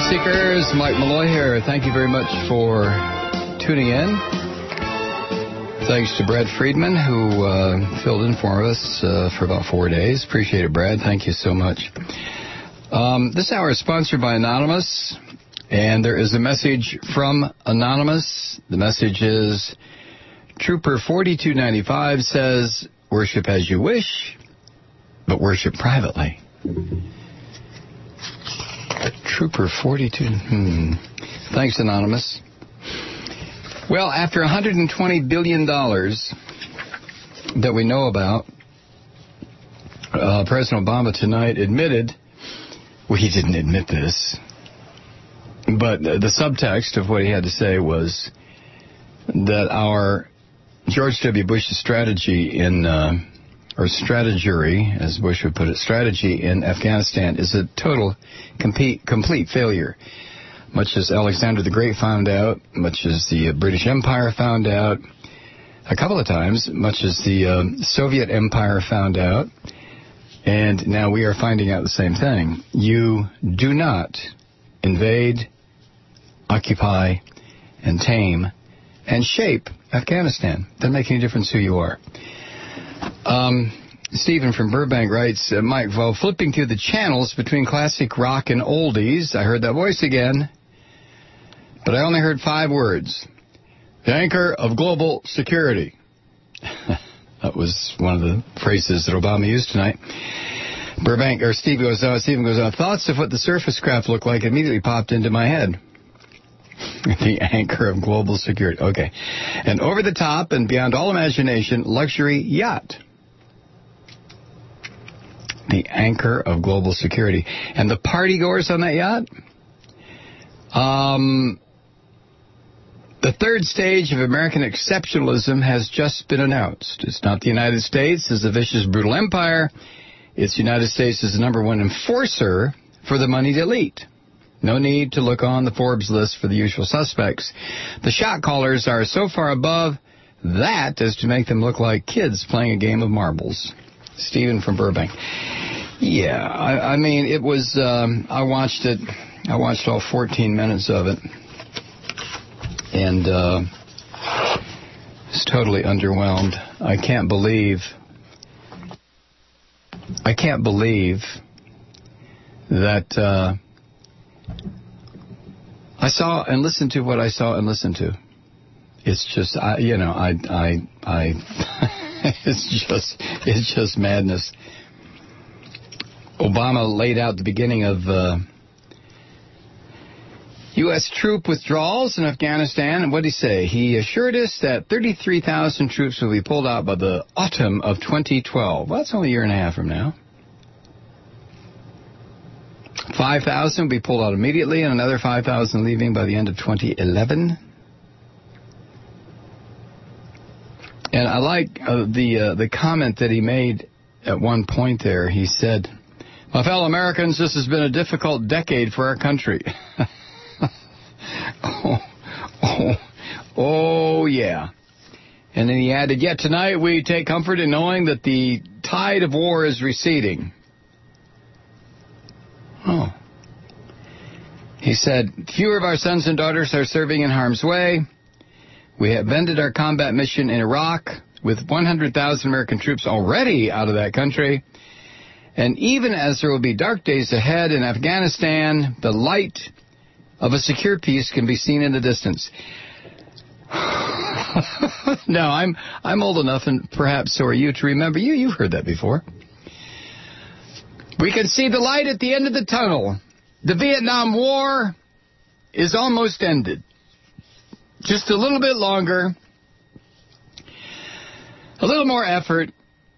Seekers, Mike Malloy here. Thank you very much for tuning in. Thanks to Brad Friedman, who filled in for us for about 4 days. Appreciate it, Brad. Thank you so much. This hour is sponsored by Anonymous, and there is a message from Anonymous. The message is, Trooper 4295 says, worship as you wish, but worship privately. Trooper 42. Thanks, Anonymous. Well, after $120 billion that we know about, President Obama tonight admitted, well, he didn't admit this, but the subtext of what he had to say was that our George W. Bush's strategy in, or strategery, as Bush would put it, strategy in Afghanistan is a total, complete failure. Much as Alexander the Great found out, much as the British Empire found out, a couple of times, much as the Soviet Empire found out, and now we are finding out the same thing. You do not invade, occupy, and tame, and shape Afghanistan. Doesn't make any difference who you are. Stephen from Burbank writes, Mike, while flipping through the channels between classic rock and oldies, I heard that voice again, but I only heard 5 words. The anchor of global security. That was one of the phrases that Obama used tonight. Stephen goes on, thoughts of what the surface craft looked like immediately popped into my head. The anchor of global security. Okay. And over the top and beyond all imagination, luxury yacht. The anchor of global security. And the partygoers on that yacht? The third stage of American exceptionalism has just been announced. It's not the United States as a vicious, brutal empire. It's the United States as the number one enforcer for the moneyed elite. No need to look on the Forbes list for the usual suspects. The shot callers are so far above that as to make them look like kids playing a game of marbles. Stephen from Burbank. Yeah, I mean, it was, I watched all 14 minutes of it, and was totally underwhelmed. I can't believe that I saw and listened to what I saw and listened to. It's just, it's just madness. Obama laid out the beginning of U.S. troop withdrawals in Afghanistan, and what did he say? He assured us that 33,000 troops will be pulled out by the autumn of 2012. Well, that's only a year and a half from now. 5,000 will be pulled out immediately, and another 5,000 leaving by the end of 2011. And I like the comment that he made at one point there. He said, my fellow Americans, this has been a difficult decade for our country. Oh, yeah. And then he added, yet tonight we take comfort in knowing that the tide of war is receding. Oh. He said, fewer of our sons and daughters are serving in harm's way. We have ended our combat mission in Iraq with 100,000 American troops already out of that country. And even as there will be dark days ahead in Afghanistan, the light of a secure peace can be seen in the distance. Now, I'm old enough, and perhaps so are you, to remember. You've heard that before. We can see the light at the end of the tunnel. The Vietnam War is almost ended. Just a little bit longer, a little more effort,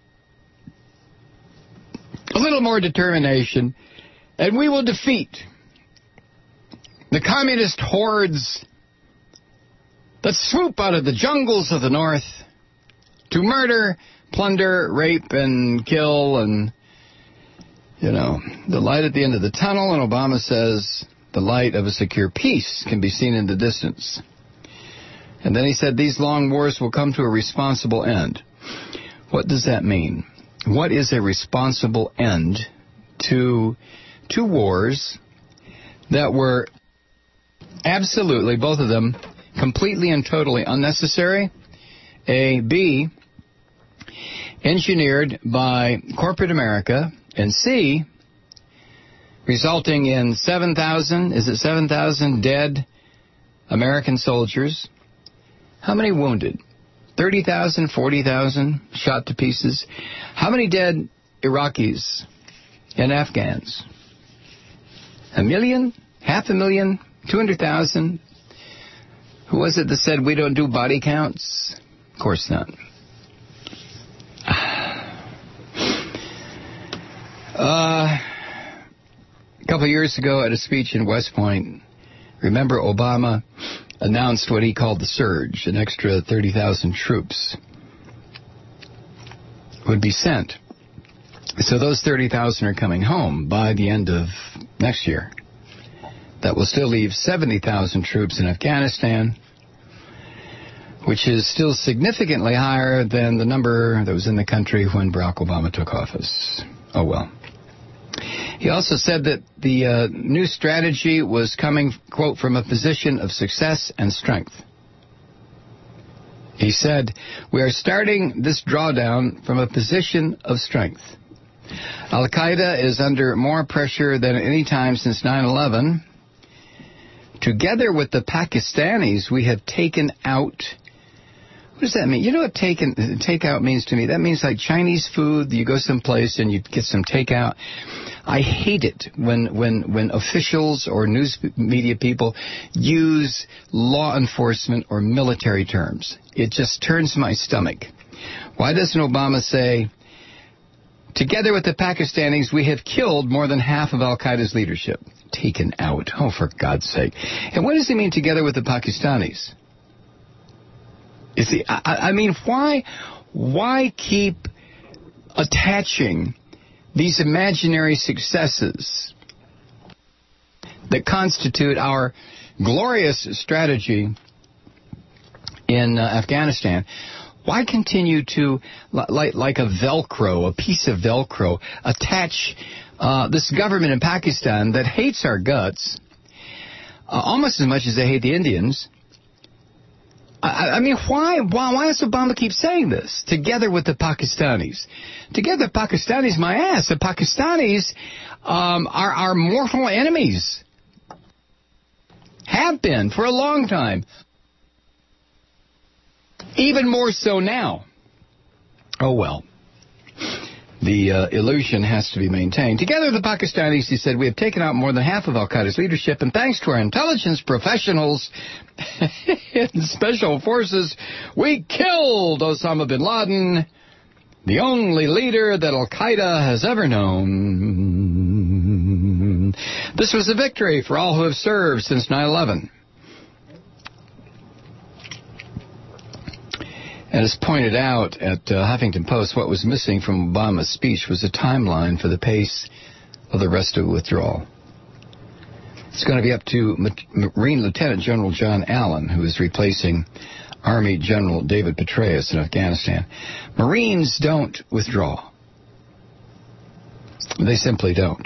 a little more determination, and we will defeat the communist hordes that swoop out of the jungles of the north to murder, plunder, rape, and kill, and, the light at the end of the tunnel. And Obama says the light of a secure peace can be seen in the distance. And then he said these long wars will come to a responsible end. What does that mean? What is a responsible end to two wars that were Absolutely, both of them, completely and totally unnecessary. A. B, engineered by corporate America. And C, resulting in 7,000 dead American soldiers. How many wounded? 30,000, 40,000 shot to pieces. How many dead Iraqis and Afghans? 1 million? 500,000? 200,000? Who was it that said we don't do body counts? Of course not. A couple of years ago at a speech in West Point, remember Obama announced what he called the surge, an extra 30,000 troops would be sent. So those 30,000 are coming home by the end of next year. That will still leave 70,000 troops in Afghanistan, which is still significantly higher than the number that was in the country when Barack Obama took office. Oh, well. He also said that the new strategy was coming, quote, from a position of success and strength. He said, we are starting this drawdown from a position of strength. Al-Qaeda is under more pressure than at any time since 9/11. Together with the Pakistanis, we have taken out... What does that mean? You know what takeout means to me? That means like Chinese food. You go someplace and you get some takeout. I hate it when officials or news media people use law enforcement or military terms. It just turns my stomach. Why doesn't Obama say, together with the Pakistanis, we have killed more than half of Al-Qaeda's leadership? Taken out. Oh, for God's sake. And what does he mean together with the Pakistanis? You see, I mean, why keep attaching these imaginary successes that constitute our glorious strategy in Afghanistan? Why continue to, like a Velcro, a piece of Velcro, attach this government in Pakistan that hates our guts almost as much as they hate the Indians? I mean, why does Obama keep saying this? Together with the Pakistanis. Together, Pakistanis, my ass. The Pakistanis are our mortal enemies. Have been for a long time. Even more so now. Oh, well. The illusion has to be maintained. Together with the Pakistanis, he said, we have taken out more than half of Al-Qaeda's leadership, and thanks to our intelligence professionals and special forces, we killed Osama bin Laden, the only leader that Al-Qaeda has ever known. This was a victory for all who have served since 9/11. And as pointed out at Huffington Post, what was missing from Obama's speech was a timeline for the pace of the rest of the withdrawal. It's going to be up to Marine Lieutenant General John Allen, who is replacing Army General David Petraeus in Afghanistan. Marines don't withdraw. They simply don't.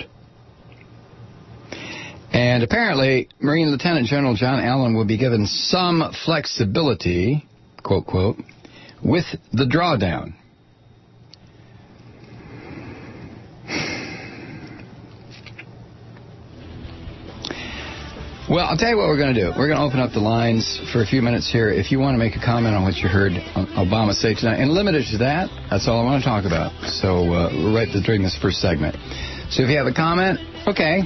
And apparently, Marine Lieutenant General John Allen will be given some flexibility, quote, quote, with the drawdown. Well, I'll tell you what we're going to do. We're going to open up the lines for a few minutes here. If you want to make a comment on what you heard Obama say tonight, and limited to that, that's all I want to talk about. So right during this first segment. So if you have a comment, okay,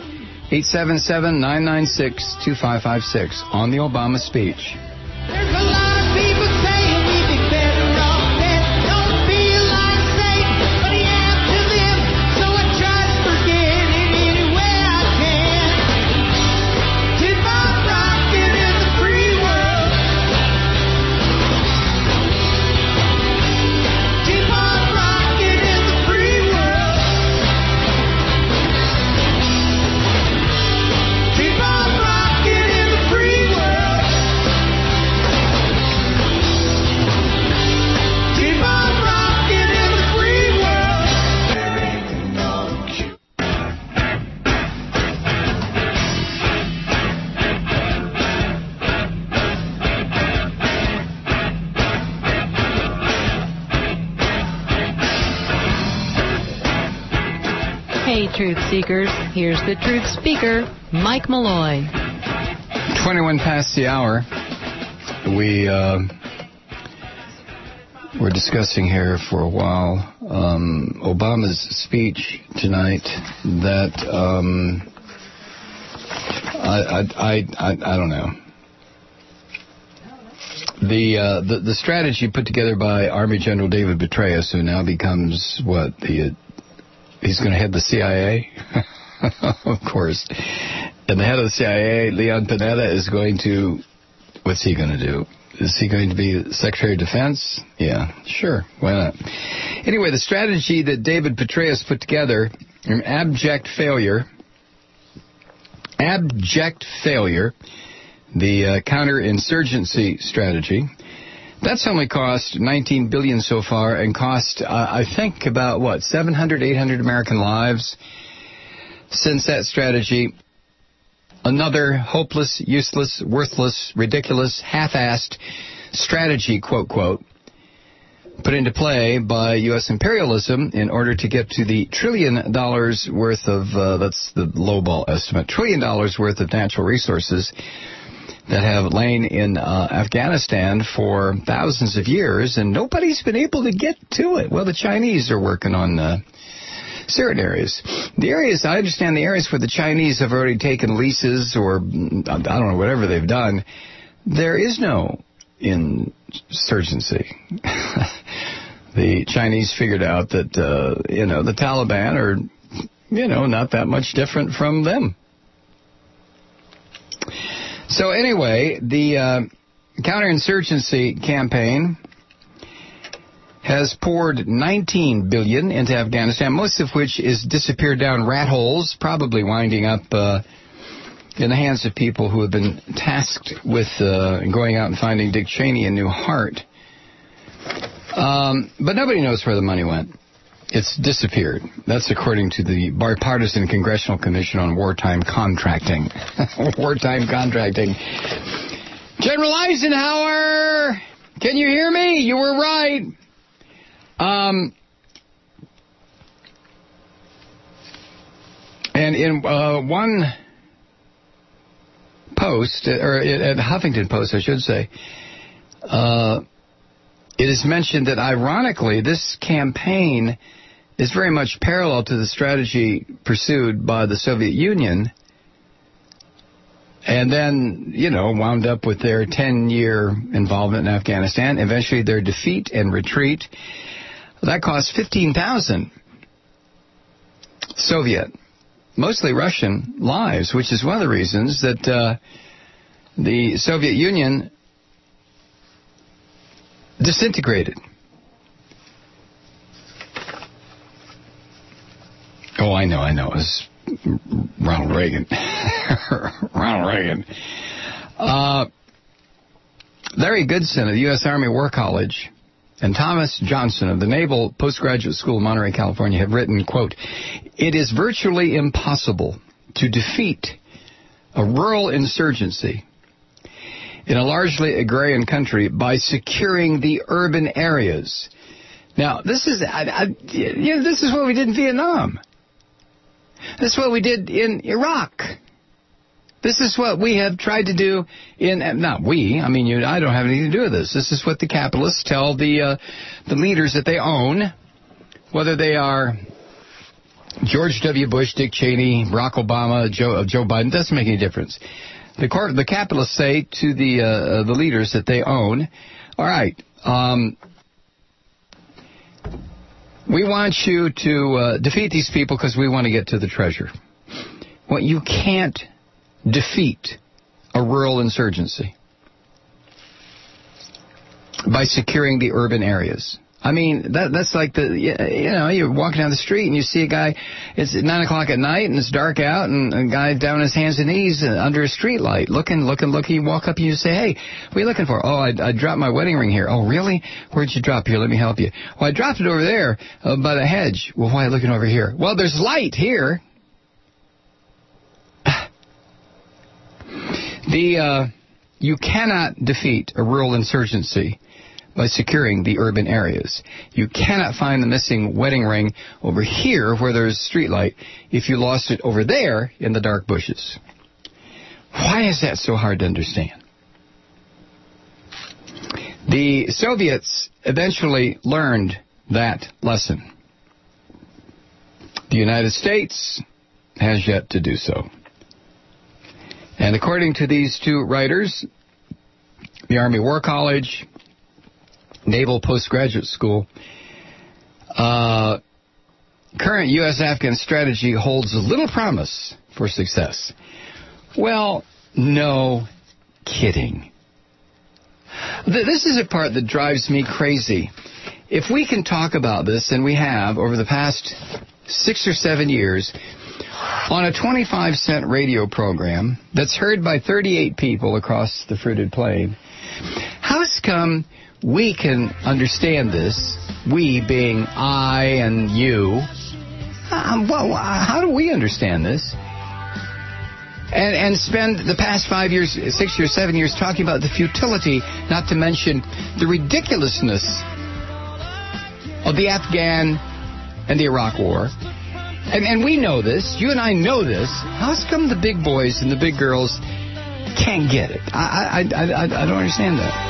877-996-2556 on the Obama speech. There's a lot of people saying we'd be better off dead. Don't feel like Satan, but he am to them. So I try to forget it any way I can. Keep on rocking in the free world. Keep on rocking in the free world. Keep on rocking in the free world. Hey, Truth Seekers, here's the Truth Speaker, Mike Malloy. 21 past the hour. We were discussing here for a while Obama's speech tonight that I don't know. The strategy put together by Army General David Petraeus, who now becomes he's going to head the CIA, of course. And the head of the CIA, Leon Panetta, is going to, what's he going to do? Is he going to be Secretary of Defense? Yeah, sure, why not? Anyway, the strategy that David Petraeus put together, an abject failure, the counterinsurgency strategy, that's only cost $19 billion so far, and cost, I think, about, 700, 800 American lives since that strategy. Another hopeless, useless, worthless, ridiculous, half-assed strategy, quote, quote, put into play by U.S. imperialism in order to get to the $1 trillion worth of, that's the lowball estimate, $1 trillion worth of natural resources that have lain in Afghanistan for thousands of years, and nobody's been able to get to it. Well, the Chinese are working on certain areas. The areas, I understand the areas where the Chinese have already taken leases or, I don't know, whatever they've done, there is no insurgency. The Chinese figured out that, the Taliban are, not that much different from them. So anyway, the counterinsurgency campaign has poured $19 billion into Afghanistan, most of which is disappeared down rat holes, probably winding up in the hands of people who have been tasked with going out and finding Dick Cheney a new heart. But nobody knows where the money went. It's disappeared. That's according to the Bipartisan Congressional Commission on Wartime Contracting. Wartime contracting. General Eisenhower! Can you hear me? You were right. And in one post, or at Huffington Post, I should say, it is mentioned that, ironically, this campaign is very much parallel to the strategy pursued by the Soviet Union, and then, wound up with their 10-year involvement in Afghanistan, eventually their defeat and retreat. That cost 15,000 Soviet, mostly Russian, lives, which is one of the reasons that the Soviet Union disintegrated. Oh, I know. It was Ronald Reagan. Larry Goodson of the U.S. Army War College and Thomas Johnson of the Naval Postgraduate School in Monterey, California, have written, quote, "It is virtually impossible to defeat a rural insurgency in a largely agrarian country by securing the urban areas." Now, this is this is what we did in Vietnam. This is what we did in Iraq. This is what we have tried to do not we, I don't have anything to do with this. This is what the capitalists tell the leaders that they own, whether they are George W. Bush, Dick Cheney, Barack Obama, Joe Biden, doesn't make any difference. The capitalists say to the leaders that they own, all right, we want you to defeat these people because we want to get to the treasure. Well, you can't defeat a rural insurgency by securing the urban areas. That's like you're walking down the street and you see a guy, it's 9 o'clock at night and it's dark out, and a guy down on his hands and knees under a street light looking. You walk up and you say, hey, what are you looking for? Oh, I dropped my wedding ring here. Oh, really? Where'd you drop? Here, let me help you. Well, I dropped it over there by the hedge. Well, why are you looking over here? Well, there's light here. You cannot defeat a rural insurgency by securing the urban areas. You cannot find the missing wedding ring over here where there's a streetlight if you lost it over there in the dark bushes. Why is that so hard to understand? The Soviets eventually learned that lesson. The United States has yet to do so. And according to these two writers, the Army War College, Naval Postgraduate School, current U.S.-Afghan strategy holds little promise for success. Well, no kidding. This is a part that drives me crazy. If we can talk about this, and we have over the past 6 or 7 years, on a 25-cent radio program that's heard by 38 people across the fruited plain, how's come we can understand this, we being I and you, how do we understand this? And spend the past 5 years, 6 years, 7 years talking about the futility, not to mention the ridiculousness of the Afghan and the Iraq War. And we know this. You and I know this. How's come the big boys and the big girls can't get it? I don't understand that.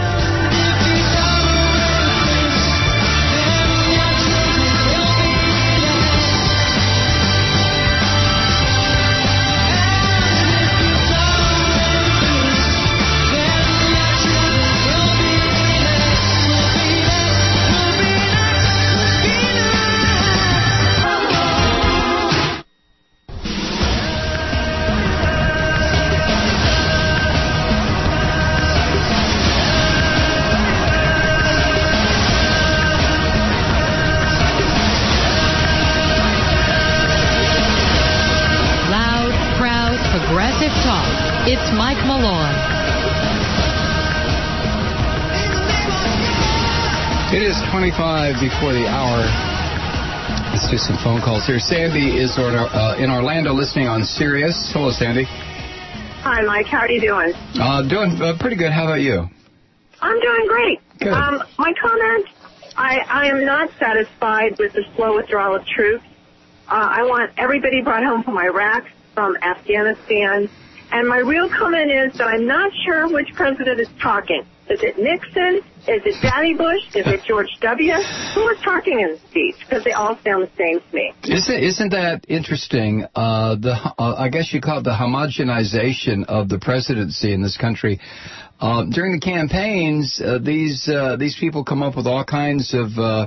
It's Mike Malone. It is 25 before the hour. Let's do some phone calls here. Sandy is in Orlando listening on Sirius. Hello, Sandy. Hi, Mike. How are you doing? Doing pretty good. How about you? I'm doing great. Good. My comment, I am not satisfied with the slow withdrawal of troops. I want everybody brought home from Iraq, from Afghanistan. And my real comment is that I'm not sure which president is talking. Is it Nixon? Is it Daddy Bush? Is it George W.? Who was talking in the speech? Because they all sound the same to me. Isn't that interesting? I guess you call it the homogenization of the presidency in this country. During the campaigns, these people come up with all kinds of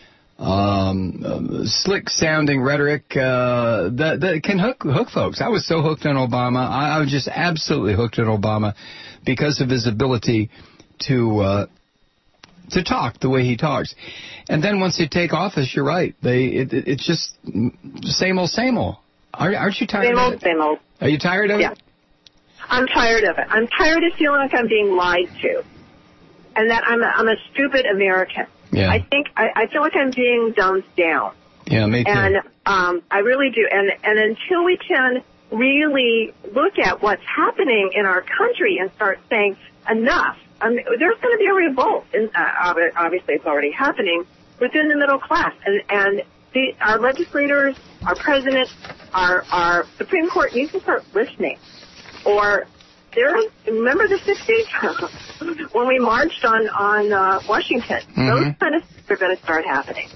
slick-sounding rhetoric that can hook folks. I was so hooked on Obama. I was just absolutely hooked on Obama because of his ability to talk the way he talks. And then once they take office, you're right. It's just same old, same old. Aren't you tired of it? Same old. Are you tired of it? I'm tired of it. I'm tired of feeling like I'm being lied to, and that I'm a stupid American. Yeah. I feel like I'm being dumbed down. Yeah, me too. And I really do. And until we can really look at what's happening in our country and start saying enough, there's going to be a revolt. And obviously, it's already happening within the middle class. And our legislators, our president, our Supreme Court needs to start listening. Or remember the 60s when we marched on Washington? Mm-hmm. Those kind of things are going to start happening.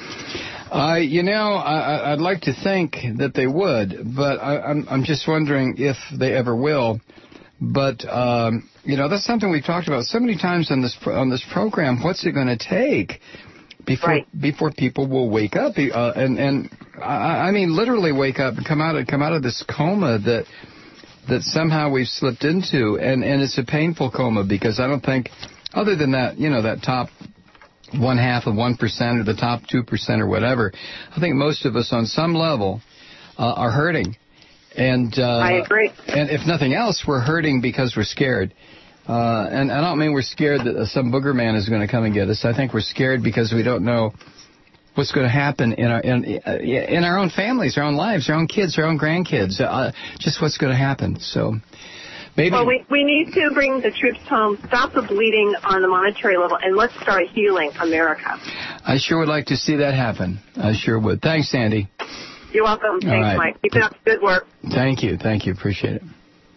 I'd like to think that they would, but I'm just wondering if they ever will. But that's something we've talked about so many times on this program. What's it going to take before people will wake up? And I mean literally wake up and come out of this coma that somehow we've slipped into, and it's a painful coma, because I don't think, other than that, that top 1/2 of 1% or the top 2% or whatever, I think most of us on some level are hurting. And I agree. And if nothing else, we're hurting because we're scared. And I don't mean we're scared that some booger man is going to come and get us. I think we're scared because we don't know what's going to happen in our own families, our own lives, our own kids, our own grandkids, just what's going to happen. So Maybe. Well, we need to bring the troops home, stop the bleeding on the monetary level, and let's start healing America. I sure would like to see that happen. I sure would. Thanks, Sandy. You're welcome. Thanks, right. Mike. Keep up the good work. Thank you. Appreciate it.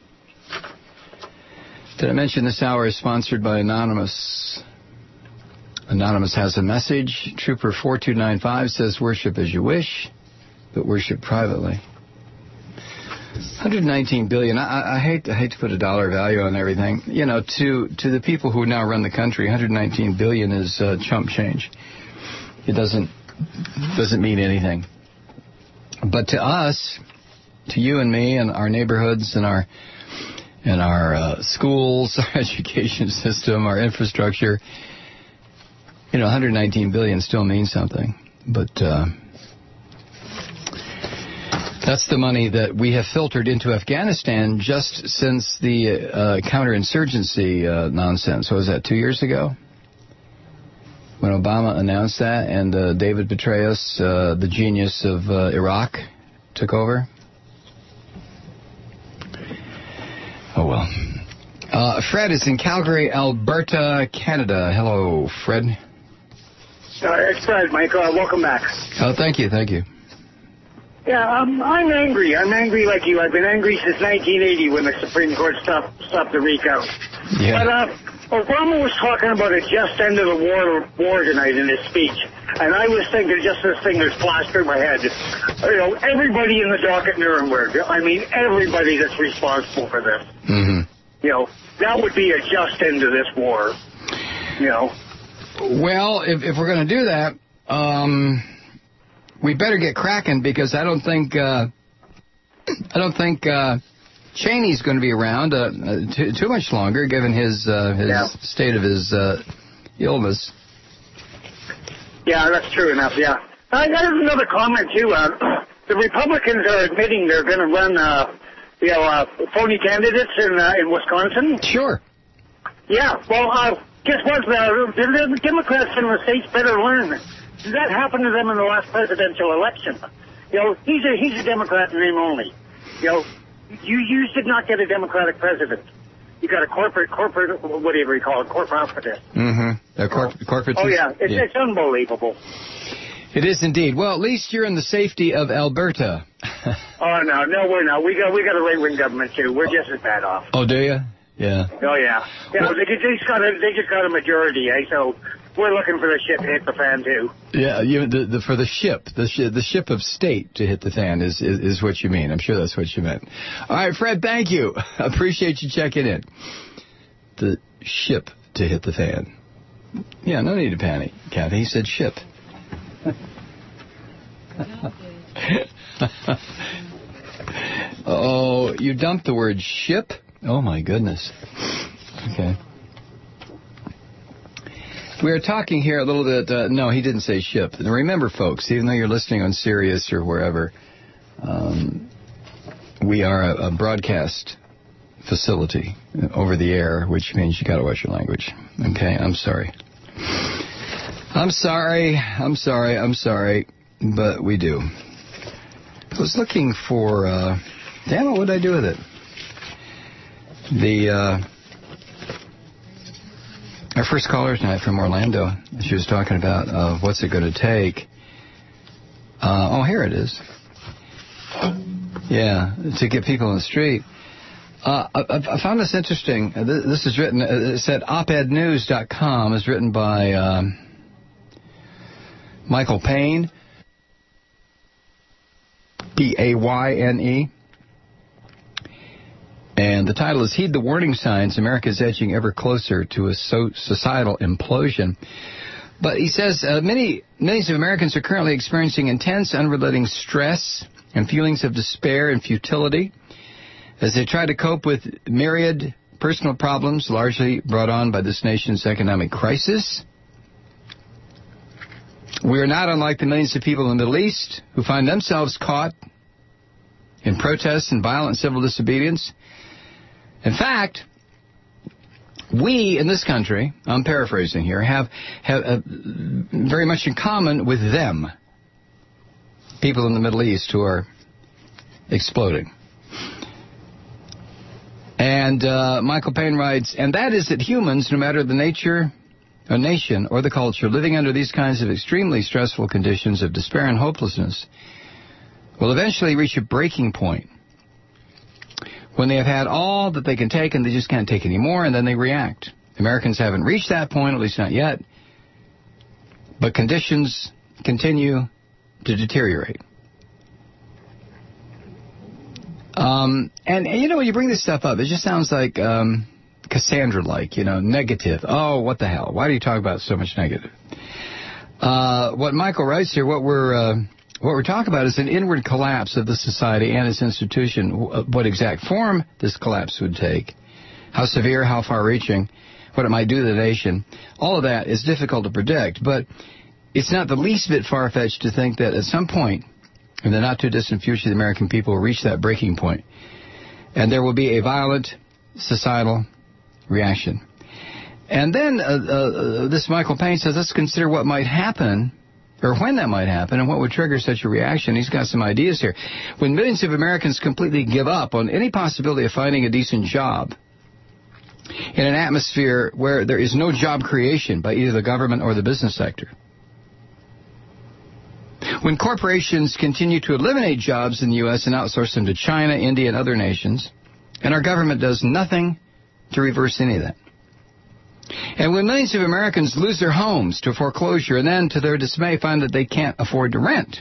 Did I mention this hour is sponsored by Anonymous? Anonymous has a message. Trooper 4295 says, worship as you wish, but worship privately. 119 billion. I hate to put a dollar value on everything. You know, to the people who now run the country, 119 billion is chump change. It doesn't mean anything. But to us, to you and me and our neighborhoods and our schools, our education system, our infrastructure, 119 billion still means something. But that's the money that we have filtered into Afghanistan just since the counterinsurgency nonsense. What was that, 2 years ago? When Obama announced that and David Petraeus, the genius of Iraq, took over? Oh, well. Fred is in Calgary, Alberta, Canada. Hello, Fred. It's Fred, Mike. Welcome back. Oh, thank you. Yeah, I'm angry. I'm angry like you. I've been angry since 1980 when the Supreme Court stopped the recount. Yeah. But Obama was talking about a just end of the war tonight in his speech, and I was thinking just this thing that flashed through my head. Everybody in the dock at Nuremberg. I mean, everybody that's responsible for this. Mm-hmm. That would be a just end to this war. Well, if we're going to do that, we better get cracking because I don't think Cheney's going to be around too much longer, given his state of his illness. Yeah, that's true enough. Yeah, I got another comment too. The Republicans are admitting they're going to run, phony candidates in Wisconsin. Sure. Yeah. Well, guess what? The Democrats in the states better learn. That happened to them in the last presidential election. He's a Democrat in name only. You did not get a Democratic president. You got a corporate, whatever you call it, corporatist. Mm-hmm. Corporate. Oh yeah, it's unbelievable. It is indeed. Well, at least you're in the safety of Alberta. Oh no, we're not. We got a right-wing government too. We're just as bad off. Oh, do you? Yeah. Oh yeah. Well, they just got a majority, so we're looking for the ship to hit the fan too. Yeah, for the ship of state to hit the fan is what you mean. I'm sure that's what you meant. All right, Fred, thank you. Appreciate you checking in. The ship to hit the fan. Yeah, no need to panic, Kathy. He said ship. Oh, you dumped the word ship? Oh, my goodness. Okay. We are talking here a little bit, no, he didn't say ship. And remember, folks, even though you're listening on Sirius or wherever, we are a broadcast facility over the air, which means you got to watch your language. Okay, I'm sorry. I'm sorry, but we do. I was looking for, damn it, what did I do with it? Our first caller tonight from Orlando, she was talking about what's it going to take. Here it is. Yeah, to get people on the street. I found this interesting. This is written, it's at opednews.com. It's written by Michael Payne, Payne. And the title is Heed the Warning Signs, America is Edging Ever Closer to a Societal Implosion. But he says millions of Americans are currently experiencing intense, unrelenting stress and feelings of despair and futility as they try to cope with myriad personal problems largely brought on by this nation's economic crisis. We are not unlike the millions of people in the Middle East who find themselves caught in protests and violent civil disobedience. In fact, we in this country, I'm paraphrasing here, have very much in common with them, people in the Middle East who are exploding. And And Michael Payne writes, and that is that humans, no matter the nature, a nation, or the culture, living under these kinds of extremely stressful conditions of despair and hopelessness, will eventually reach a breaking point when they have had all that they can take and they just can't take any more, and then they react. Americans haven't reached that point, at least not yet, but conditions continue to deteriorate. And you know, when you bring this stuff up, it just sounds like Cassandra-like, you know, negative. Oh, what the hell? Why do you talk about so much negative? What Michael writes here, what we're talking about is an inward collapse of the society and its institution. What exact form this collapse would take, how severe, how far-reaching, what it might do to the nation, all of that is difficult to predict. But it's not the least bit far-fetched to think that at some point in the not-too-distant future, the American people will reach that breaking point, and there will be a violent societal reaction. And then this Michael Payne says, let's consider what might happen, or when that might happen, and what would trigger such a reaction. He's got some ideas here. When millions of Americans completely give up on any possibility of finding a decent job in an atmosphere where there is no job creation by either the government or the business sector. When corporations continue to eliminate jobs in the U.S. and outsource them to China, India, and other nations, and our government does nothing to reverse any of that. And when millions of Americans lose their homes to foreclosure and then, to their dismay, find that they can't afford to rent.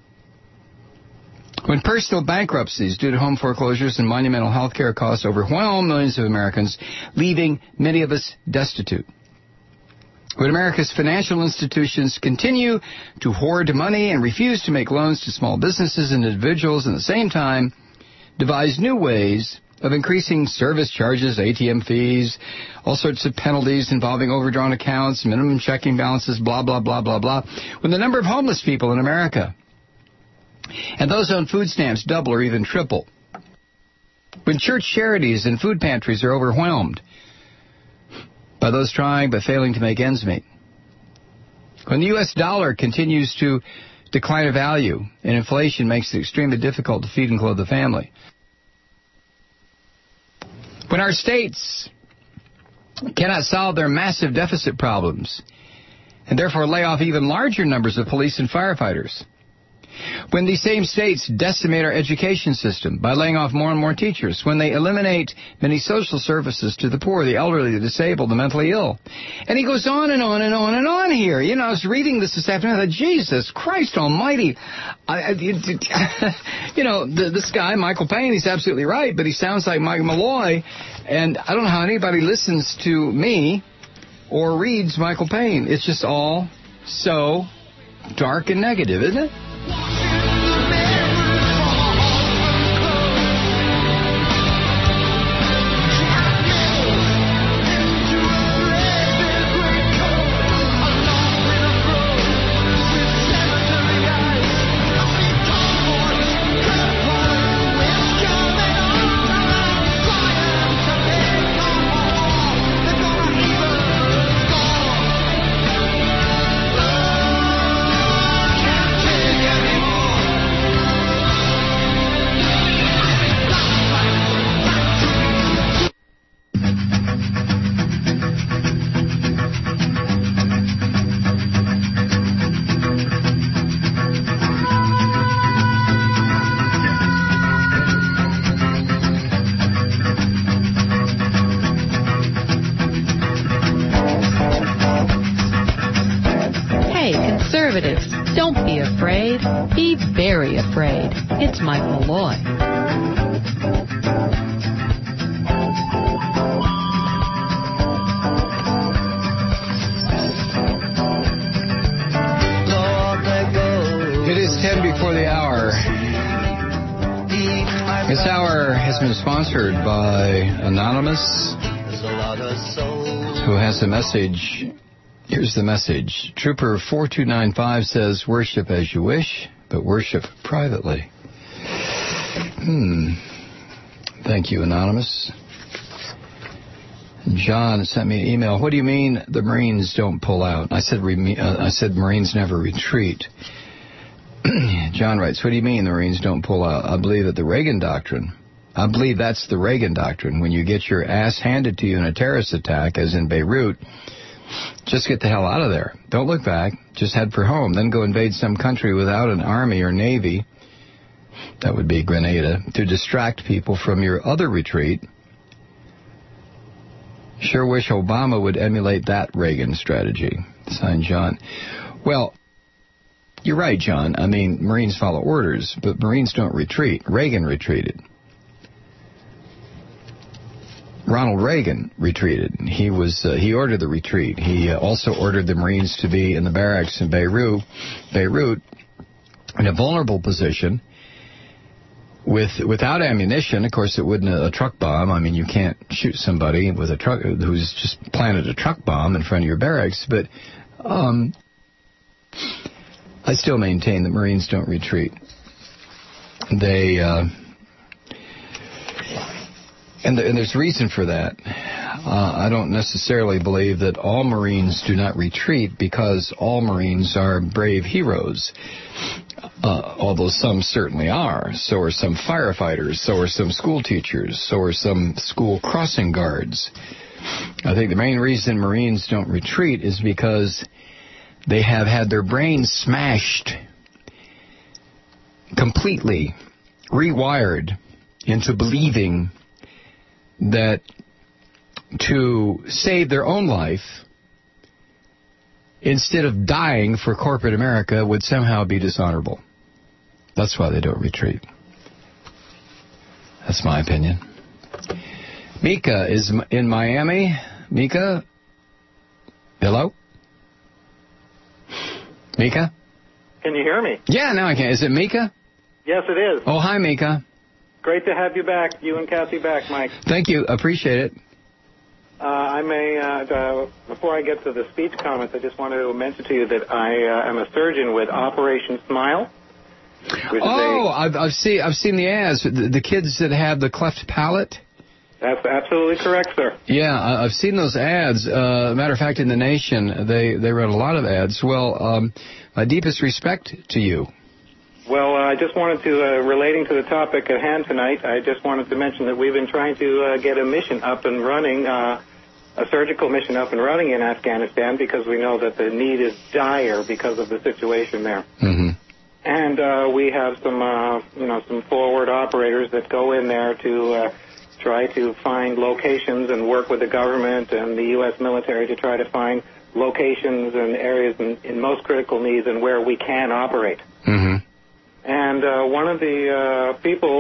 When personal bankruptcies due to home foreclosures and monumental health care costs overwhelm millions of Americans, leaving many of us destitute. When America's financial institutions continue to hoard money and refuse to make loans to small businesses and individuals, and at the same time devise new ways of increasing service charges, ATM fees, all sorts of penalties involving overdrawn accounts, minimum checking balances, blah, blah, blah, blah, blah. When the number of homeless people in America and those on food stamps double or even triple. When church charities and food pantries are overwhelmed by those trying but failing to make ends meet. When the U.S. dollar continues to decline in value and inflation makes it extremely difficult to feed and clothe the family. When our states cannot solve their massive deficit problems and therefore lay off even larger numbers of police and firefighters. When these same states decimate our education system by laying off more and more teachers. When they eliminate many social services to the poor, the elderly, the disabled, the mentally ill. And he goes on and on and on and on here. You know, I was reading this afternoon. I thought, Jesus Christ almighty. You know, this guy, Michael Payne, he's absolutely right, but he sounds like Mike Malloy. And I don't know how anybody listens to me or reads Michael Payne. It's just all so dark and negative, isn't it? Don't be afraid. Be very afraid. It's Mike Malloy. It is 10 before the hour. This hour has been sponsored by Anonymous, who has a message. Here's the message. Trooper 4295 says, worship as you wish, but worship privately. Thank you, Anonymous. John sent me an email. What do you mean the Marines don't pull out? I said Marines never retreat. John writes, what do you mean the Marines don't pull out? I believe that the Reagan Doctrine I believe that's the Reagan doctrine. When you get your ass handed to you in a terrorist attack, as in Beirut, just get the hell out of there. Don't look back. Just head for home. Then go invade some country without an army or navy. That would be Grenada, to distract people from your other retreat. Sure wish Obama would emulate that Reagan strategy. Signed, John. Well, you're right, John. I mean, Marines follow orders, but Marines don't retreat. Reagan retreated. Ronald Reagan retreated. He ordered the retreat. He also ordered the Marines to be in the barracks in Beirut, in a vulnerable position, without ammunition. Of course, it wouldn't a truck bomb. I mean, you can't shoot somebody with a truck who's just planted a truck bomb in front of your barracks. But I still maintain that Marines don't retreat. They and there's reason for that. I don't necessarily believe that all Marines do not retreat because all Marines are brave heroes. Although some certainly are. So are some firefighters. So are some school teachers. So are some school crossing guards. I think the main reason Marines don't retreat is because they have had their brains smashed, completely rewired into believing that to save their own life instead of dying for corporate America would somehow be dishonorable. That's why they don't retreat. That's my opinion. Mika is in Miami. Mika? Hello? Mika? Can you hear me? Yeah, now I can. Is it Mika? Yes, it is. Oh, hi, Mika. Great to have you back, you and Kathy back, Mike. Thank you. Appreciate it. Before I get to the speech comments, I just wanted to mention to you that I am a surgeon with Operation Smile. I've seen the ads. The kids that have the cleft palate. That's absolutely correct, sir. Yeah, I've seen those ads. Matter of fact, in The Nation, they run a lot of ads. Well, my deepest respect to you. Well, I just wanted to, relating to the topic at hand tonight, I just wanted to mention that we've been trying to get a mission up and running, a surgical mission up and running in Afghanistan because we know that the need is dire because of the situation there. Mm-hmm. And we have some forward operators that go in there to try to find locations and work with the government and the U.S. military to try to find locations and areas in most critical needs and where we can operate. Mm-hmm. And one of the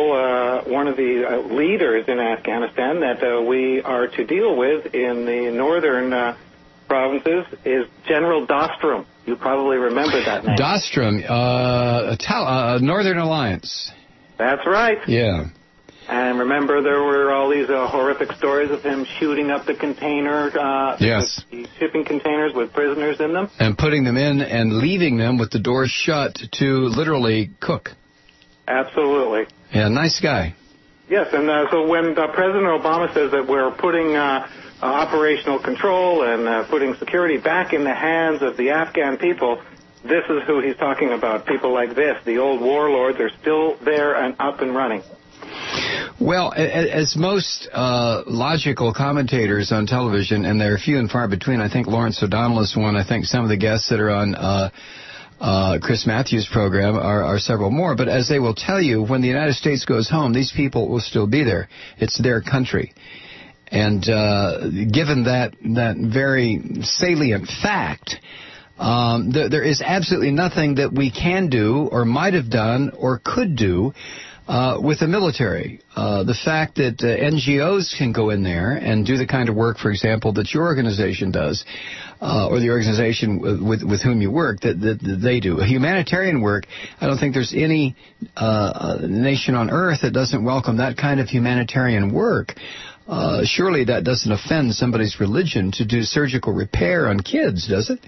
leaders in Afghanistan that we are to deal with in the northern provinces is General Dostrum. You probably remember that name. Dostrum, Northern Alliance. That's right. Yeah. And remember, there were all these horrific stories of him shooting up the container, yes, the shipping containers with prisoners in them. And putting them in and leaving them with the doors shut to literally cook. Absolutely. Yeah, nice guy. Yes, and so when President Obama says that we're putting operational control and putting security back in the hands of the Afghan people, this is who he's talking about. People like this, the old warlords, are still there and up and running. Well, as most logical commentators on television, and they're few and far between, I think Lawrence O'Donnell is one. I think some of the guests that are on Chris Matthews' program are several more. But as they will tell you, when the United States goes home, these people will still be there. It's their country. And given that very salient fact, there is absolutely nothing that we can do or might have done or could do with the military. The fact that NGOs can go in there and do the kind of work, for example, that your organization does, or the organization with whom you work, that they do. Humanitarian work, I don't think there's any nation on earth that doesn't welcome that kind of humanitarian work. Surely that doesn't offend somebody's religion to do surgical repair on kids, does it?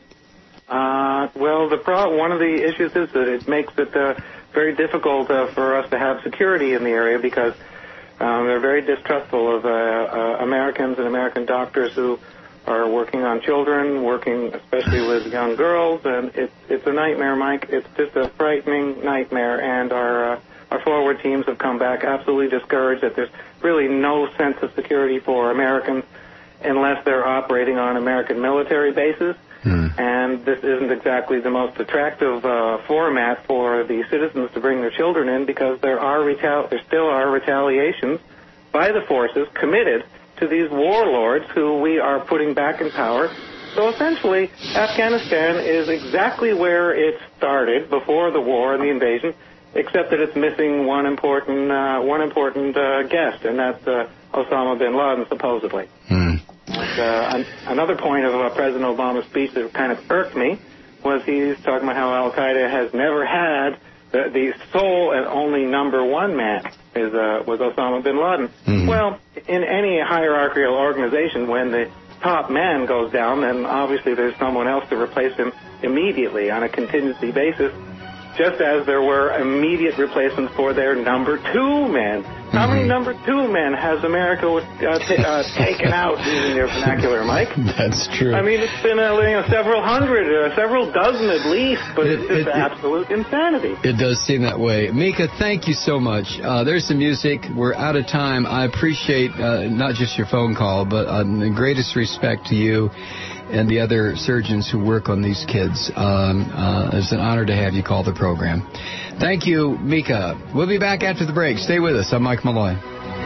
Well, one of the issues is that it makes it very difficult for us to have security in the area because they're very distrustful of Americans and American doctors who are working on children, working especially with young girls, and it's a nightmare, Mike. It's just a frightening nightmare, and our our forward teams have come back absolutely discouraged that there's really no sense of security for Americans unless they're operating on American military bases. And this isn't exactly the most attractive format for the citizens to bring their children in, because there still are retaliations by the forces committed to these warlords who we are putting back in power. So essentially, Afghanistan is exactly where it started before the war and the invasion, except that it's missing one important guest, and that's Osama bin Laden, supposedly. And another point of President Obama's speech that kind of irked me was he's talking about how Al-Qaeda has never had the sole and only number one man was Osama bin Laden. Well, in any hierarchical organization, when the top man goes down, then obviously there's someone else to replace him immediately on a contingency basis, just as there were immediate replacements for their number two men. How many number two men has America taken out, using their vernacular, Mike? That's true. I mean, it's been several hundred, several dozen at least, but it's just absolute insanity. It does seem that way. Mika, thank you so much. There's some music. We're out of time. I appreciate not just your phone call, but the greatest respect to you and the other surgeons who work on these kids. It's an honor to have you call the program. Thank you, Mika. We'll be back after the break. Stay with us. I'm Mike Malloy.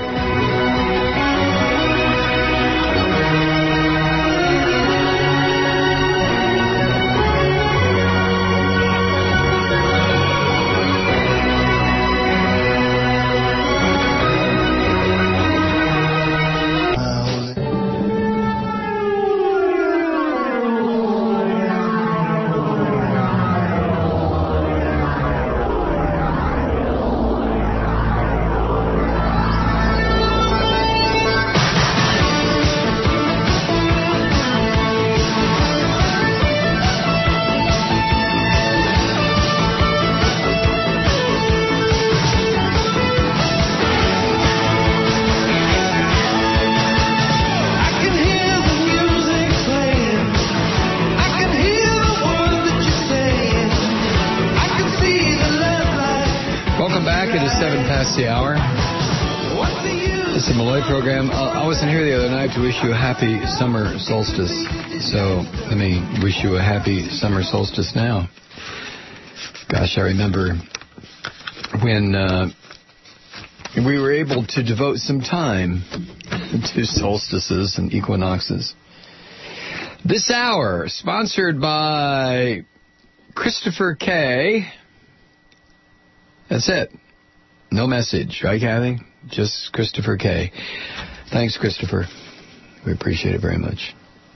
I wasn't here the other night to wish you a happy summer solstice, so let me wish you a happy summer solstice now. Gosh, I remember when we were able to devote some time to solstices and equinoxes. This hour, sponsored by Christopher K. That's it. No message, right, Kathy? Just Christopher K. Thanks, Christopher. We appreciate it very much.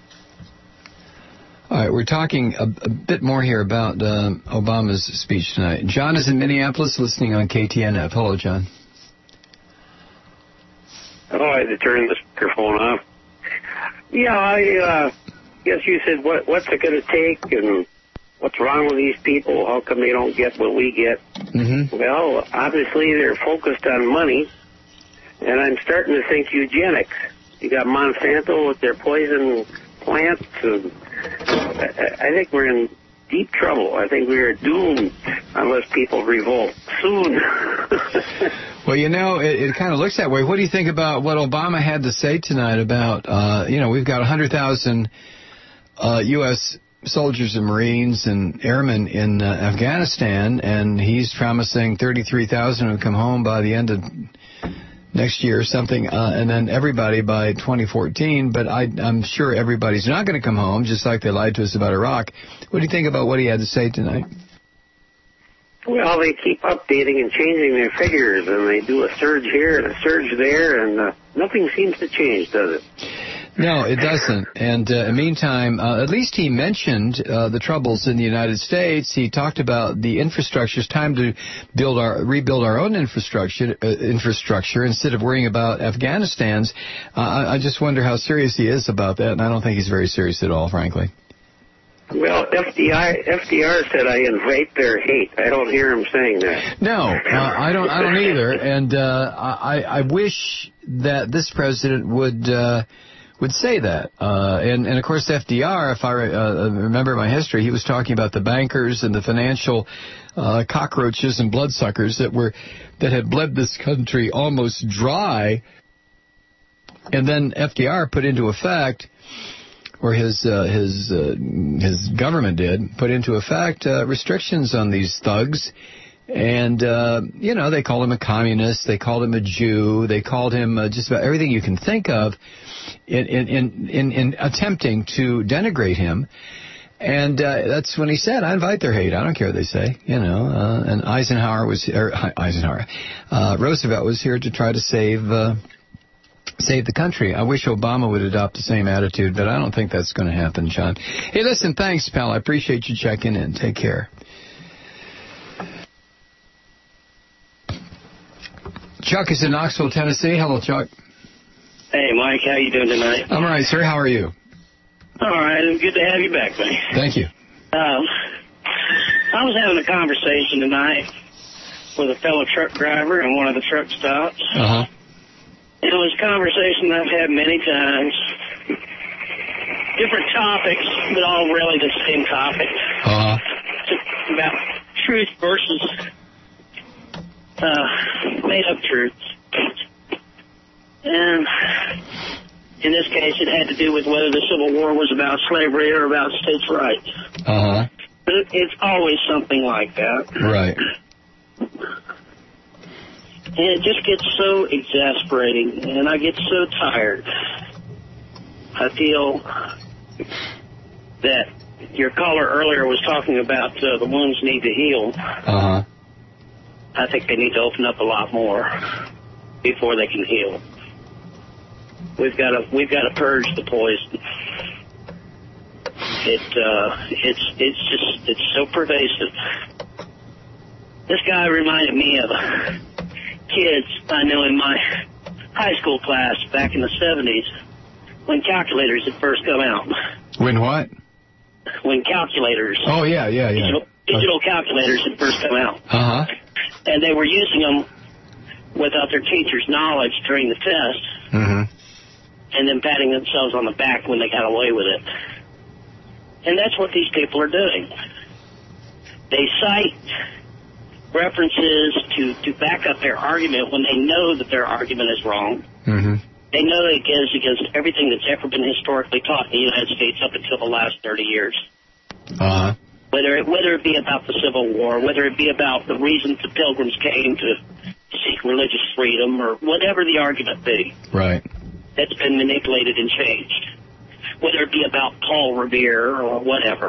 All right, we're talking a bit more here about Obama's speech tonight. John is in Minneapolis listening on KTNF. Hello, John. Oh, I had to turn the speakerphone off. Yeah, I guess you said, what's it going to take and what's wrong with these people? How come they don't get what we get? Mm-hmm. Well, obviously they're focused on money, and I'm starting to think eugenics. You got Monsanto with their poison plants, and I think we're in deep trouble. I think we are doomed unless people revolt soon. Well, it kind of looks that way. What do you think about what Obama had to say tonight about, we've got 100,000 U.S. soldiers and Marines and airmen in Afghanistan, and he's promising 33,000 will come home by the end of next year or something, and then everybody by 2014, but I'm sure everybody's not going to come home, just like they lied to us about Iraq. What do you think about what he had to say tonight? Well, they keep updating and changing their figures, and they do a surge here and a surge there, and nothing seems to change, does it? No, it doesn't. And in the meantime, at least he mentioned the troubles in the United States. He talked about the infrastructure. It's time to rebuild our own infrastructure instead of worrying about Afghanistan's. I just wonder how serious he is about that, and I don't think he's very serious at all, frankly. Well, FDR said, I invite their hate. I don't hear him saying that. No, I don't either. And I wish that this president would would say that. And of course, FDR, if I remember my history, he was talking about the bankers and the financial cockroaches and bloodsuckers that had bled this country almost dry. And then FDR put into effect, or his government did, put into effect restrictions on these thugs. And, they called him a communist, they called him a Jew, they called him just about everything you can think of in attempting to denigrate him. And that's when he said, I invite their hate, I don't care what they say, and Roosevelt was here to try to save the country. I wish Obama would adopt the same attitude, but I don't think that's going to happen, John. Hey, listen, thanks, pal. I appreciate you checking in. Take care. Chuck is in Knoxville, Tennessee. Hello, Chuck. Hey, Mike. How you doing tonight? I'm all right, sir. How are you? All right. Good to have you back, man. Thank you. I was having a conversation tonight with a fellow truck driver in one of the truck stops. Uh-huh. It was a conversation I've had many times. Different topics, but all really the same topic. Uh-huh. It's about truth versus made-up truths. And in this case, it had to do with whether the Civil War was about slavery or about states' rights. Uh-huh. But it's always something like that. Right. And it just gets so exasperating, and I get so tired. I feel that your caller earlier was talking about the wounds need to heal. Uh-huh. I think they need to open up a lot more before they can heal. We've got to purge the poison. It's so pervasive. This guy reminded me of kids I knew in my high school class back in the 70s when calculators had first come out. When what? When calculators. Oh, yeah. Digital calculators had first come out. Uh-huh. And they were using them without their teacher's knowledge during the test. Mm-hmm. And then patting themselves on the back when they got away with it. And that's what these people are doing. They cite references to back up their argument when they know that their argument is wrong. Mm-hmm. They know it goes against everything that's ever been historically taught in the United States up until the last 30 years. Uh-huh. Whether it be about the Civil War, whether it be about the reasons the Pilgrims came to seek religious freedom, or whatever the argument be. Right. That's been manipulated and changed. Whether it be about Paul Revere or whatever.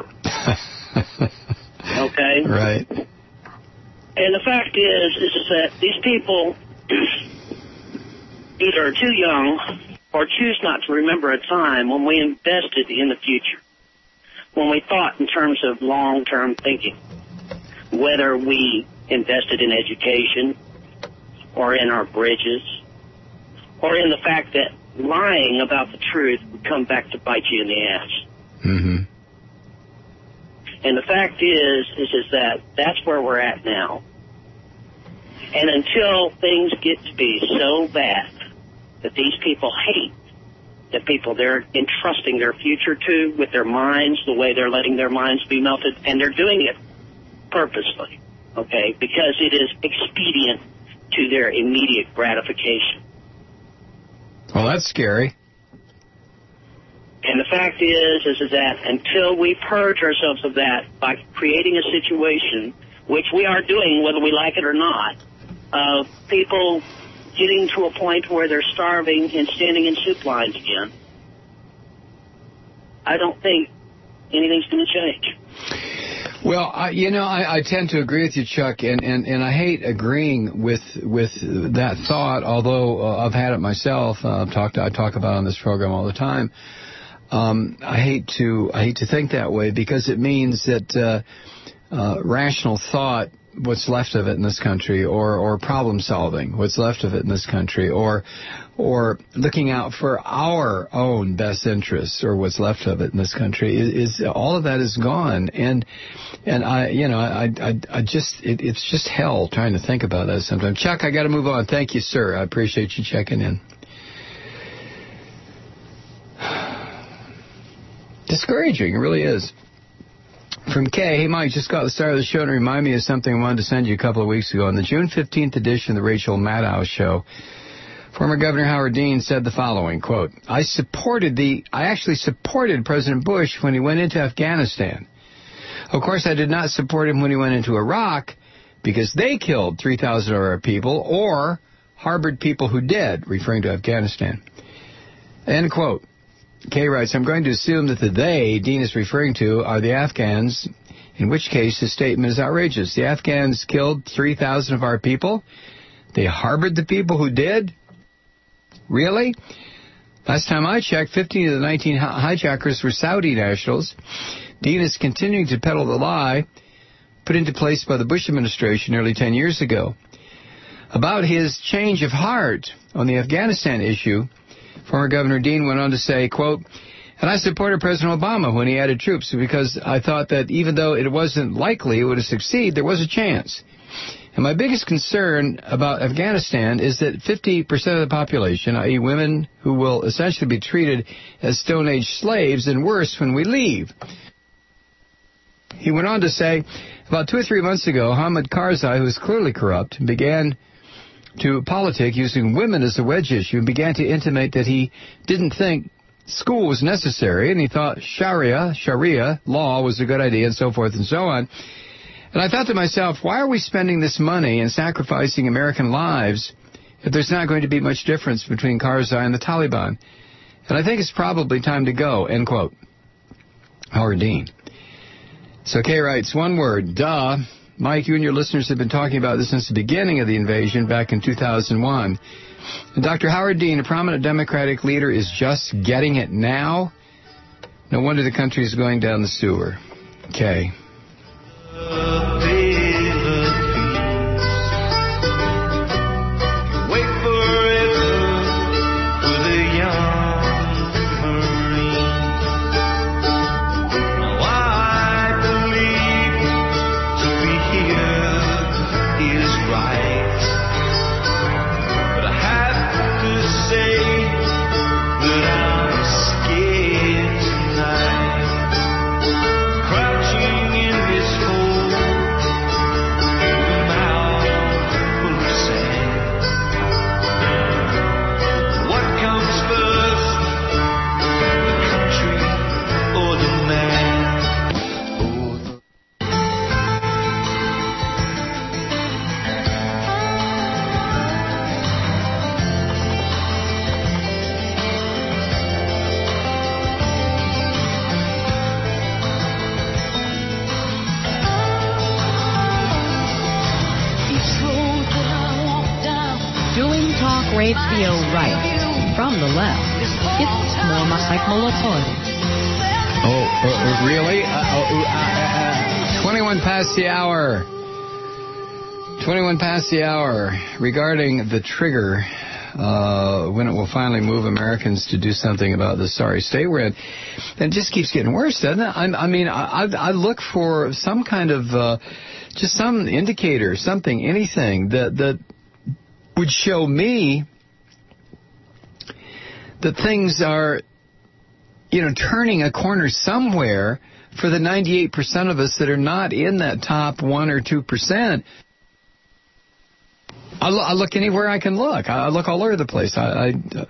Okay? Right. And the fact is that these people either are too young or choose not to remember a time when we invested in the future, when we thought in terms of long-term thinking, whether we invested in education or in our bridges or in the fact that lying about the truth would come back to bite you in the ass. Mm-hmm. And the fact is that that's where we're at now. And until things get to be so bad that these people hate the people they're entrusting their future to with their minds, the way they're letting their minds be melted, and they're doing it purposely, okay, because it is expedient to their immediate gratification. Well, that's scary. And the fact is that until we purge ourselves of that by creating a situation, which we are doing whether we like it or not, of people getting to a point where they're starving and standing in soup lines again, I don't think anything's going to change. Well, I tend to agree with you, Chuck, and I hate agreeing with that thought, although I've had it myself. I talk about it on this program all the time. I hate to think that way because it means that rational thought, what's left of it in this country, or problem solving, what's left of it in this country, or looking out for our own best interests, or what's left of it in this country, is all of that is gone. And it's just hell trying to think about that sometimes. Chuck, I got to move on. Thank you, sir. I appreciate you checking in. discouraging. It really is. From Kay, hey, Mike, just got the start of the show and remind me of something I wanted to send you a couple of weeks ago. On the June 15th edition of the Rachel Maddow Show, former Governor Howard Dean said the following, quote, I actually supported President Bush when he went into Afghanistan. Of course, I did not support him when he went into Iraq because they killed 3,000 of our people or harbored people who did, referring to Afghanistan. End quote. Kay writes, I'm going to assume that the they Dean is referring to are the Afghans, in which case his statement is outrageous. The Afghans killed 3,000 of our people. They harbored the people who did? Really? Last time I checked, 15 of the 19 hijackers were Saudi nationals. Dean is continuing to peddle the lie put into place by the Bush administration nearly 10 years ago. About his change of heart on the Afghanistan issue, former Governor Dean went on to say, quote, and I supported President Obama when he added troops because I thought that even though it wasn't likely it would succeed, there was a chance. And my biggest concern about Afghanistan is that 50% of the population, i.e. women who will essentially be treated as Stone Age slaves and worse when we leave. He went on to say, about 2 or 3 months ago, Hamid Karzai, who is clearly corrupt, began to politic using women as a wedge issue and began to intimate that he didn't think school was necessary and he thought Sharia law was a good idea and so forth and so on. And I thought to myself, why are we spending this money and sacrificing American lives if there's not going to be much difference between Karzai and the Taliban? And I think it's probably time to go, end quote. Howard Dean. So Kay writes, one word, duh. Mike, you and your listeners have been talking about this since the beginning of the invasion back in 2001. And Dr. Howard Dean, a prominent Democratic leader, is just getting it now? No wonder the country is going down the sewer. Okay. Radio right from the left. It's more Mike Malloy. Oh, really? 21 past the hour. 21 past the hour. Regarding the trigger, when it will finally move Americans to do something about the sorry state we're in. And it just keeps getting worse, doesn't it? I look for some kind of, just some indicator, something, anything that would show me that things are, turning a corner somewhere for the 98% of us that are not in that top 1 or 2%. I look anywhere I can look. I look all over the place. I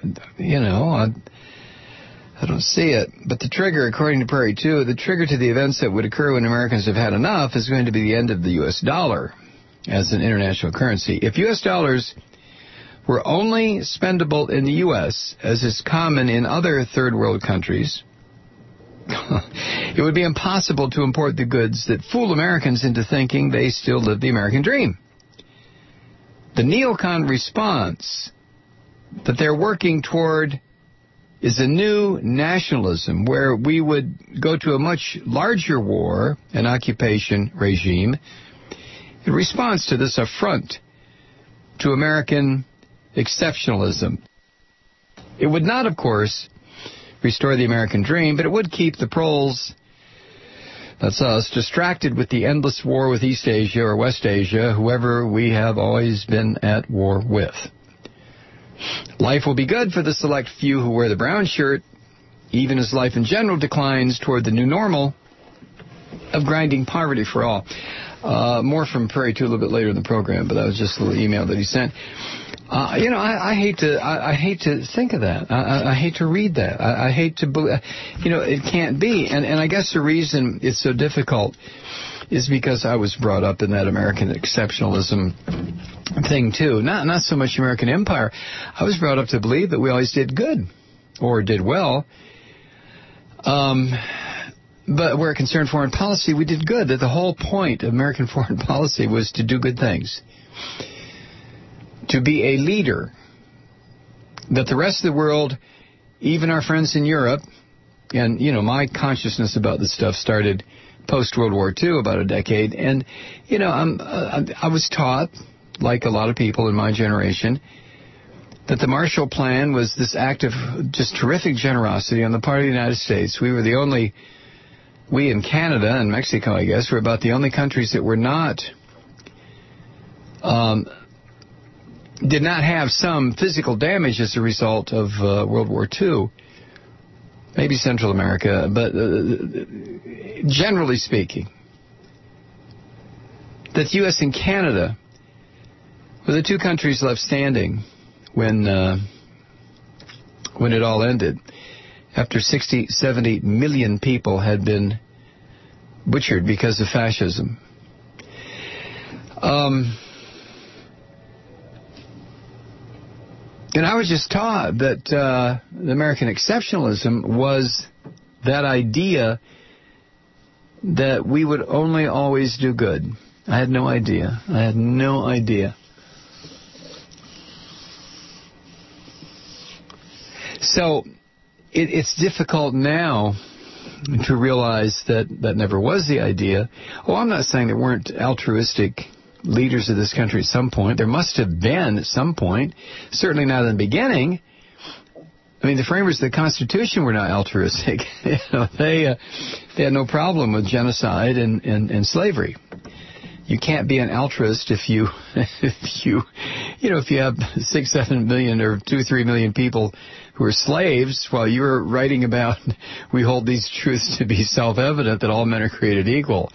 don't see it. But the trigger, according to Prairie 2, the trigger to the events that would occur when Americans have had enough is going to be the end of the U.S. dollar as an international currency. If U.S. dollars were only spendable in the U.S., as is common in other third world countries, it would be impossible to import the goods that fool Americans into thinking they still live the American dream. The neocon response that they're working toward is a new nationalism where we would go to a much larger war and occupation regime in response to this affront to American exceptionalism. It would not, of course, restore the American dream, but it would keep the proles, that's us, distracted with the endless war with East Asia or West Asia, whoever we have always been at war with. Life will be good for the select few who wear the brown shirt even as life in general declines toward the new normal of grinding poverty for all. More from Prairie 2 a little bit later in the program, but that was just a little email that he sent. I hate to think of that. I hate to read that. I hate to believe, it can't be. And I guess the reason it's so difficult is because I was brought up in that American exceptionalism thing too. Not so much American empire. I was brought up to believe that we always did good or did well. But where it concerned foreign policy, we did good. That the whole point of American foreign policy was to do good things. To be a leader. That the rest of the world, even our friends in Europe, and, my consciousness about this stuff started post-World War II, about a decade. And, I was taught, like a lot of people in my generation, that the Marshall Plan was this act of just terrific generosity on the part of the United States. We in Canada and Mexico, I guess, were about the only countries that were not, did not have some physical damage as a result of World War II. Maybe Central America, but generally speaking, that the U.S. and Canada were the two countries left standing when it all ended, after 60, 70 million people had been butchered because of fascism. And I was just taught that the American exceptionalism was that idea that we would only always do good. I had no idea. So it's difficult now to realize that never was the idea. Oh, I'm not saying there weren't altruistic leaders of this country at some point. There must have been at some point. Certainly not in the beginning. I mean, the framers of the Constitution were not altruistic. They had no problem with genocide and slavery. You can't be an altruist if you have 6, 7 million or 2, 3 million people who are slaves, while you're writing about we hold these truths to be self-evident that all men are created equal.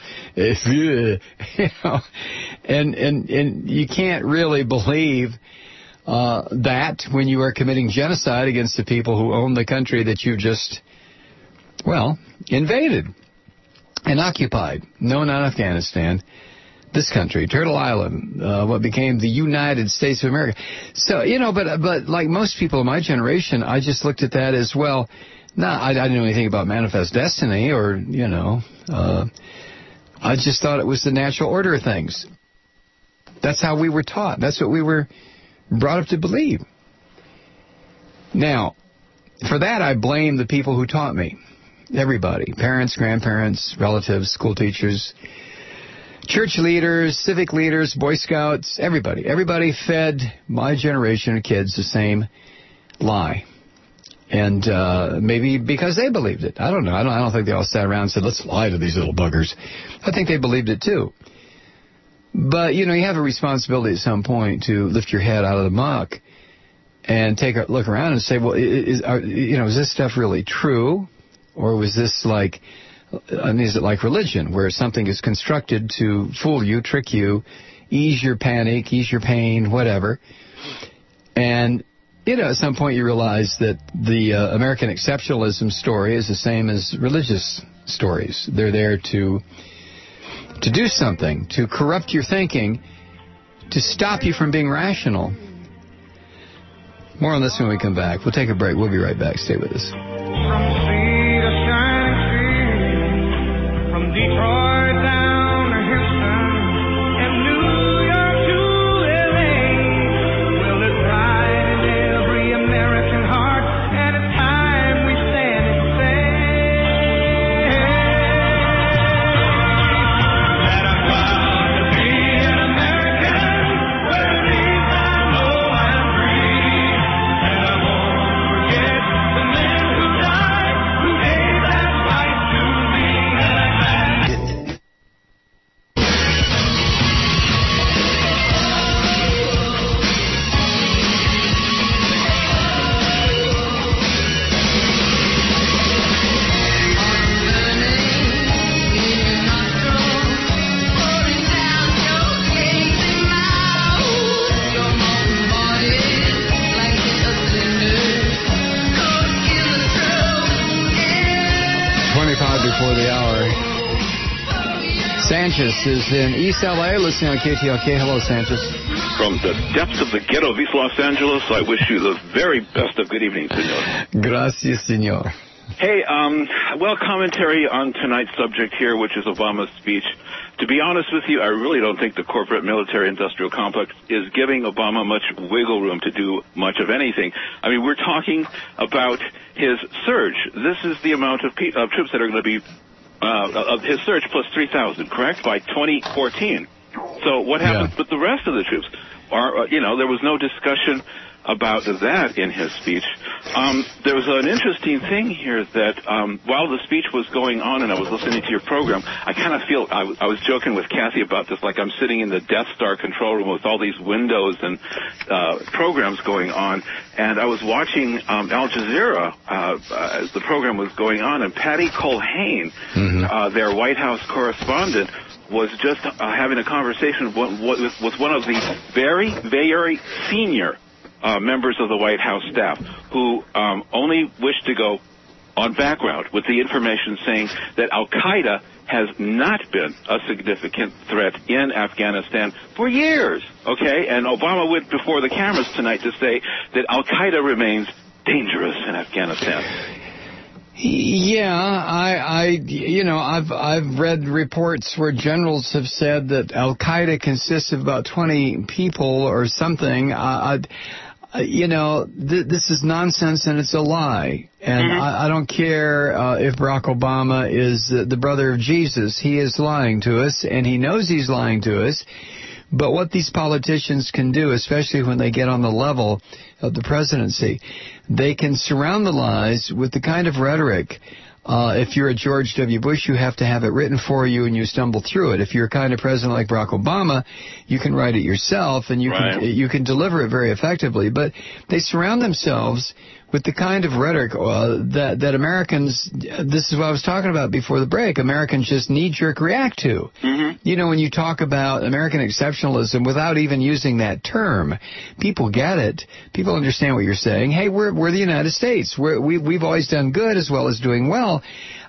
And you can't really believe that when you are committing genocide against the people who own the country that you just, invaded and occupied. No, not Afghanistan. This country, Turtle Island, what became the United States of America. So, but like most people in my generation, I just looked at that as well. I didn't know anything about Manifest Destiny or, I just thought it was the natural order of things. That's how we were taught. That's what we were brought up to believe. Now, for that, I blame the people who taught me. Everybody. Parents, grandparents, relatives, school teachers, church leaders, civic leaders, Boy Scouts, everybody. Everybody fed my generation of kids the same lie. And maybe because they believed it. I don't know. I don't think they all sat around and said, let's lie to these little buggers. I think they believed it too. But, you have a responsibility at some point to lift your head out of the muck and take a look around and say, well, is this stuff really true? Or was this is it like religion, where something is constructed to fool you, trick you, ease your panic, ease your pain, whatever? And, at some point you realize that the American exceptionalism story is the same as religious stories. They're there to do something, to corrupt your thinking, to stop you from being rational. More on this when we come back. We'll take a break. We'll be right back. Stay with us. Detroit down to Houston and New York to LA. Well, it's right in every American heart, and it's time we stand and say that I'm proud to be an American. Where at least I know I'm free, and I won't forget the men who died, who Sanchez is in East L.A. listening on KTLK. Hello, Sanchez. From the depths of the ghetto of East Los Angeles, I wish you the very best of good evening, senor. Gracias, senor. Hey, well, commentary on tonight's subject here, which is Obama's speech. To be honest with you, I really don't think the corporate military-industrial complex is giving Obama much wiggle room to do much of anything. I mean, we're talking about his surge. This is the amount of troops that are going to be of his surge plus 3,000, correct, by 2014. So what happens with the rest of the troops? There was no discussion about that in his speech. There was an interesting thing here that while the speech was going on and I was listening to your program, I kind of feel, I was joking with Kathy about this, like I'm sitting in the Death Star control room with all these windows and programs going on, and I was watching Al Jazeera as the program was going on, and Patty Culhane, their White House correspondent, was just having a conversation with one of the very, very senior members of the White House staff who only wish to go on background with the information saying that Al-Qaeda has not been a significant threat in Afghanistan for years, okay? And Obama went before the cameras tonight to say that Al-Qaeda remains dangerous in Afghanistan. Yeah, I've read reports where generals have said that Al-Qaeda consists of about 20 people or something. This is nonsense and it's a lie. And I don't care if Barack Obama is the brother of Jesus. He is lying to us, and he knows he's lying to us. But what these politicians can do, especially when they get on the level of the presidency, they can surround the lies with the kind of rhetoric. If you're a George W. Bush, you have to have it written for you and you stumble through it. If you're a kind of president like Barack Obama, you can write it yourself and you can deliver it very effectively. But they surround themselves with the kind of rhetoric that Americans, this is what I was talking about before the break, Americans just knee-jerk react to. You know, when you talk about American exceptionalism without even using that term, people get it. People understand what you're saying. Hey, we're the United States. We've always done good as well as doing well.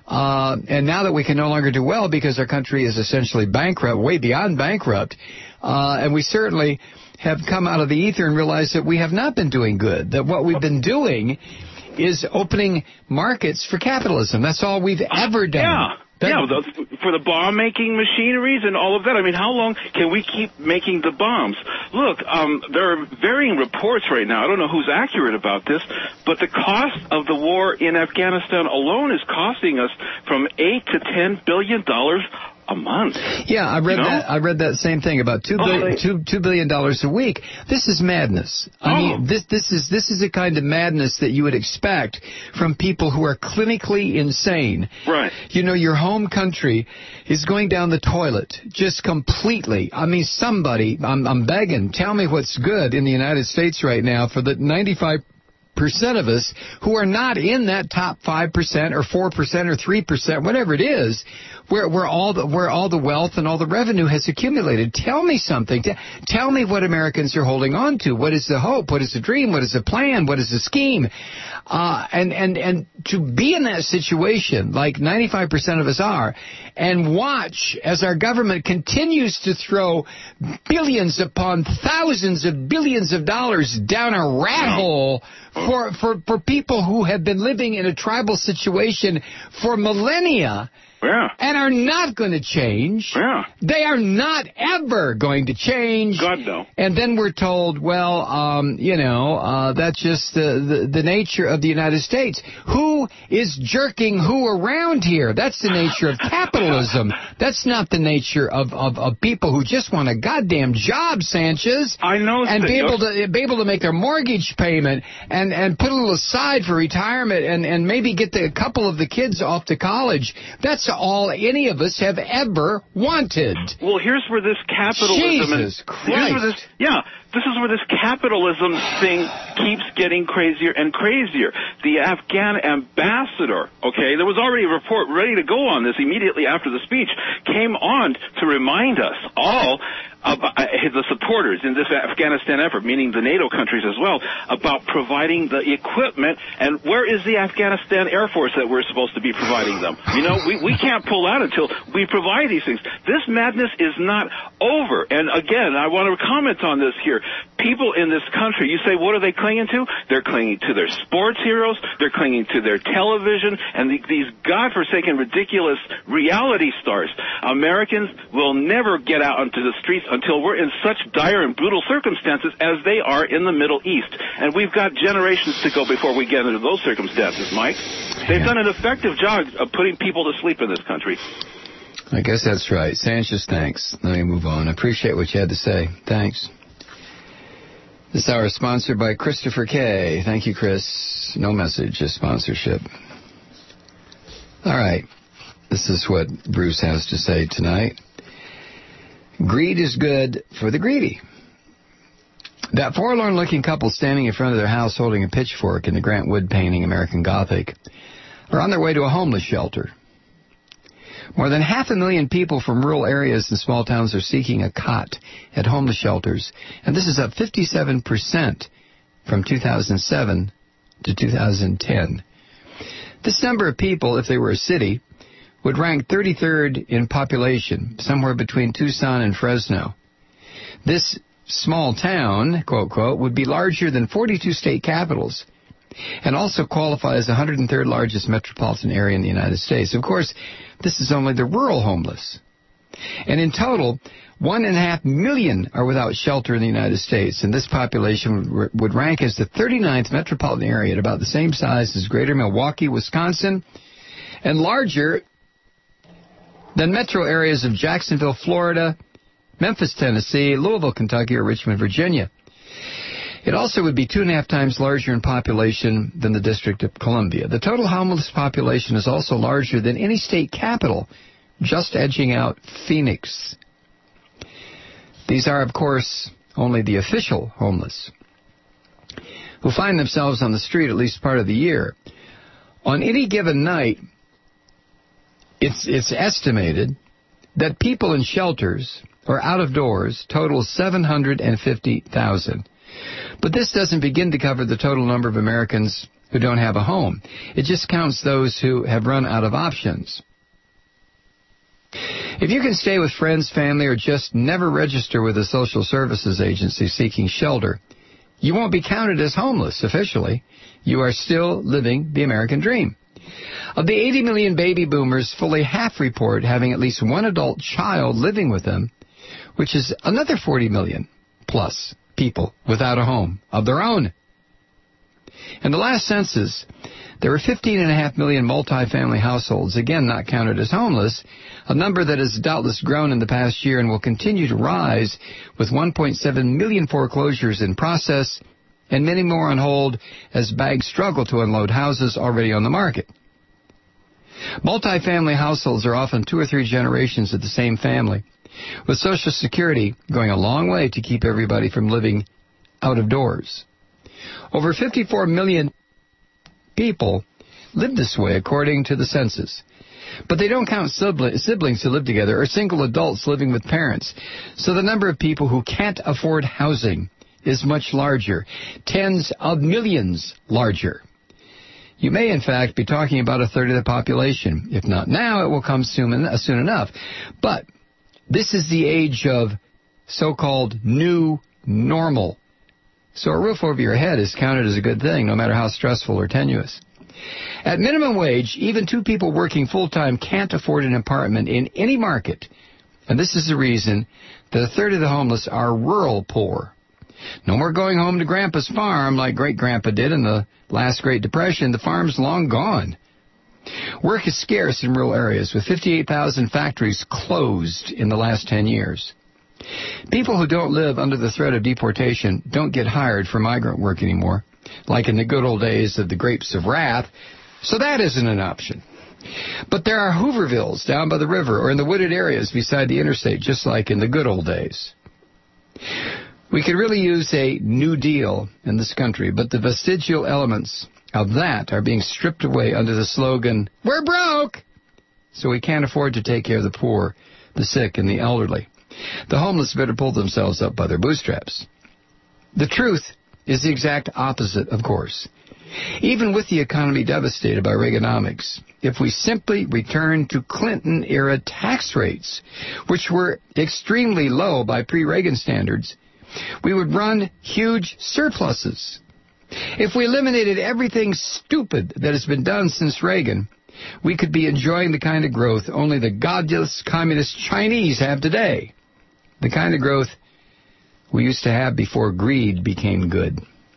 And now that we can no longer do well because our country is essentially bankrupt, way beyond bankrupt, and we certainly have come out of the ether and realized that we have not been doing good, that what we've been doing is opening markets for capitalism. That's all we've ever done. For the bomb-making machineries and all of that. I mean, how long can we keep making the bombs? Look, there are varying reports right now. I don't know who's accurate about this, but the cost of the war in Afghanistan alone is costing us from $8 to $10 billion a month. Yeah, I read that same thing, about $2 billion a week. This is madness. I mean, this is a kind of madness that you would expect from people who are clinically insane. Right. You know, your home country is going down the toilet just completely. I mean, somebody, I'm begging, tell me what's good in the United States right now for the 95% of us who are not in that top 5% or 4% or 3%, whatever it is, where all the wealth and all the revenue has accumulated. Tell me something. Tell me what Americans are holding on to. What is the hope? What is the dream? What is the plan? What is the scheme? And to be in that situation, like 95% of us are, and watch as our government continues to throw billions upon thousands of billions of dollars down a rat hole for people who have been living in a tribal situation for millennia. And are not going to change. They are not ever going to change. God, no. And then we're told, well, that's just the nature of the United States. Who is jerking who around here? That's the nature of capitalism. That's not the nature of people who just want a goddamn job, Sanchez. I know. And be able to make their mortgage payment and put a little aside for retirement and maybe get a couple of the kids off to college. That's all any of us have ever wanted. Well, here's where this capitalism Jesus Christ. This is where this capitalism thing keeps getting crazier and crazier. The Afghan ambassador, there was already a report ready to go on this immediately after the speech, came on to remind us all the supporters in this Afghanistan effort, meaning the NATO countries as well, about providing the equipment. And where is the Afghanistan Air Force that we're supposed to be providing them? You know, we can't pull out until we provide these things. This madness is not over. And again, I want to comment on this here. People in this country, you say, what are they clinging to? They're clinging to their sports heroes. They're clinging to their television and these godforsaken, ridiculous reality stars. Americans will never get out onto the streets until we're in such dire and brutal circumstances as they are in the Middle East. And we've got generations to go before we get into those circumstances, Mike. They've done an effective job of putting people to sleep in this country. I guess that's right. Sanchez, thanks. Let me move on. I appreciate what you had to say. Thanks. This hour is sponsored by Christopher K. Thank you, Chris. No message, just sponsorship. All right. This is what Bruce has to say tonight. Greed is good for the greedy. That forlorn-looking couple standing in front of their house holding a pitchfork in the Grant Wood painting American Gothic are on their way to a homeless shelter. More than 500,000 people from rural areas and small towns are seeking a cot at homeless shelters, and this is up 57% from 2007 to 2010. This number of people, if they were a city, would rank 33rd in population, somewhere between Tucson and Fresno. This small town, quote, quote, would be larger than 42 state capitals and also qualify as the 103rd largest metropolitan area in the United States. Of course, this is only the rural homeless. And in total, 1.5 million are without shelter in the United States, and this population would rank as the 39th metropolitan area at about the same size as greater Milwaukee, Wisconsin, and larger than metro areas of Jacksonville, Florida, Memphis, Tennessee, Louisville, Kentucky, or Richmond, Virginia. It also would be 2.5 times larger in population than the District of Columbia. The total homeless population is also larger than any state capital, just edging out Phoenix. These are, of course, only the official homeless, who find themselves on the street at least part of the year. On any given night, it's estimated that people in shelters or out of doors total 750,000. But this doesn't begin to cover the total number of Americans who don't have a home. It just counts those who have run out of options. If you can stay with friends, family, or just never register with a social services agency seeking shelter, you won't be counted as homeless officially. You are still living the American dream. Of the 80 million baby boomers, fully half report having at least one adult child living with them, which is another 40 million plus people without a home of their own. In the last census, there were 15.5 million multifamily households, again not counted as homeless, a number that has doubtless grown in the past year and will continue to rise with 1.7 million foreclosures in process and many more on hold as bags struggle to unload houses already on the market. Multifamily households are often 2 or 3 generations of the same family, with Social Security going a long way to keep everybody from living out of doors. Over 54 million people live this way, according to the census. But they don't count siblings who live together or single adults living with parents. So the number of people who can't afford housing is much larger, tens of millions larger. You may, in fact, be talking about a third of the population. If not now, it will come soon enough. But this is the age of so-called new normal. So a roof over your head is counted as a good thing, no matter how stressful or tenuous. At minimum wage, even 2 people working full-time can't afford an apartment in any market. And this is the reason that a third of the homeless are rural poor. No more going home to Grandpa's farm like Great-Grandpa did in the last Great Depression. The farm's long gone. Work is scarce in rural areas, with 58,000 factories closed in the last 10 years. People who don't live under the threat of deportation don't get hired for migrant work anymore, like in the good old days of the Grapes of Wrath, so that isn't an option. But there are Hoovervilles down by the river or in the wooded areas beside the interstate, just like in the good old days. We could really use a New Deal in this country, but the vestigial elements of that are being stripped away under the slogan, "We're broke!" So we can't afford to take care of the poor, the sick, and the elderly. The homeless better pull themselves up by their bootstraps. The truth is the exact opposite, of course. Even with the economy devastated by Reaganomics, if we simply return to Clinton-era tax rates, which were extremely low by pre-Reagan standards, we would run huge surpluses. If we eliminated everything stupid that has been done since Reagan, we could be enjoying the kind of growth only the godless communist Chinese have today. The kind of growth we used to have before greed became good.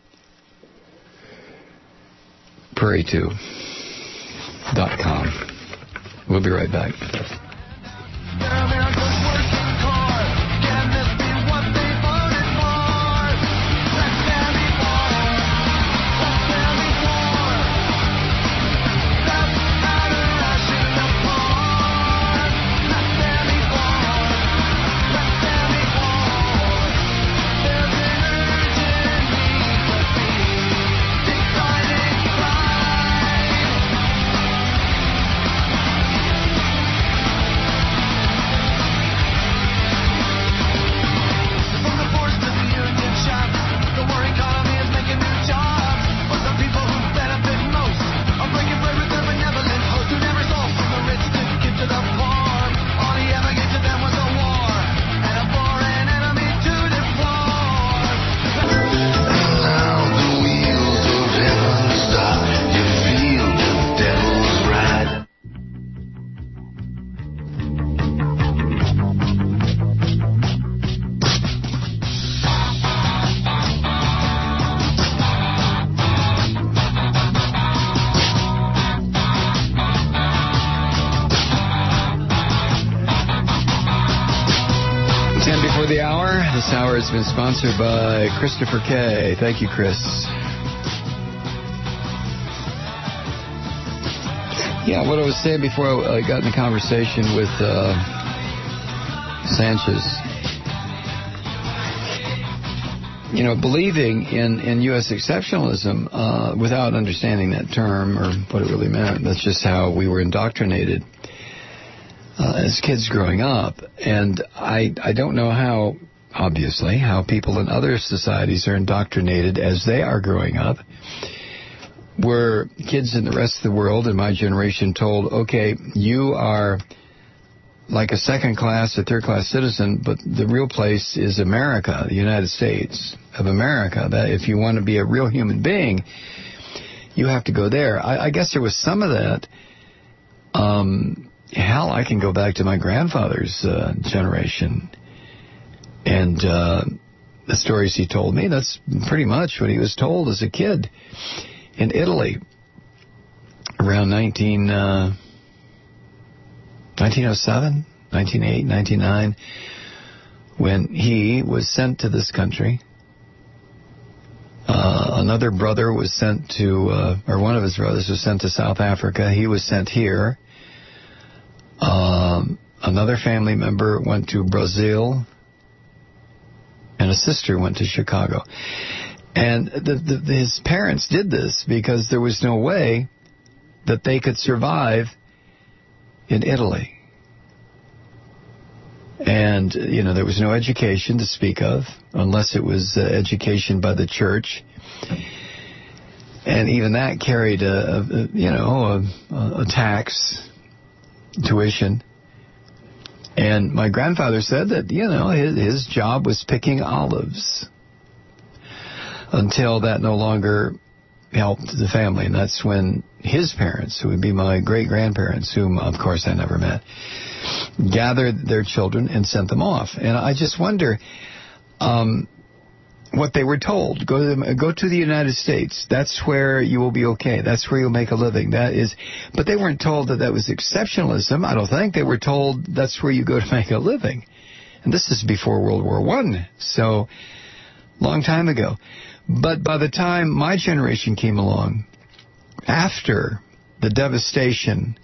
Prairie2.com. We'll be right back. This hour has been sponsored by Christopher K. Thank you, Chris. Yeah, what I was saying before I got in the conversation with Sanchez, you know, believing in U.S. exceptionalism without understanding that term or what it really meant. That's just how we were indoctrinated as kids growing up. And I don't know how, obviously, how people in other societies are indoctrinated as they are growing up. Were kids in the rest of the world in my generation told, okay, you are like a second-class or third-class citizen, but the real place is America, the United States of America, that if you want to be a real human being, you have to go there. I guess there was some of that. Hell, I can go back to my grandfather's generation. And the stories he told me, that's pretty much what he was told as a kid in Italy around 1907, 1908, 1909, when he was sent to this country. Another brother was sent to, or one of his brothers was sent to South Africa. He was sent here. Another family member went to Brazil. And a sister went to Chicago. And his parents did this because there was no way that they could survive in Italy. And, you know, there was no education to speak of, unless it was education by the church. And even that carried a tax, tuition. And my grandfather said that, you know, his job was picking olives until that no longer helped the family. And that's when his parents, who would be my great-grandparents, whom, of course, I never met, gathered their children and sent them off. And I just wonder what they were told. Go to the United States. That's where you will be okay. That's where you'll make a living. But they weren't told that was exceptionalism. I don't think. They were told that's where you go to make a living. And this is before World War I, so long time ago. But by the time my generation came along, after the devastation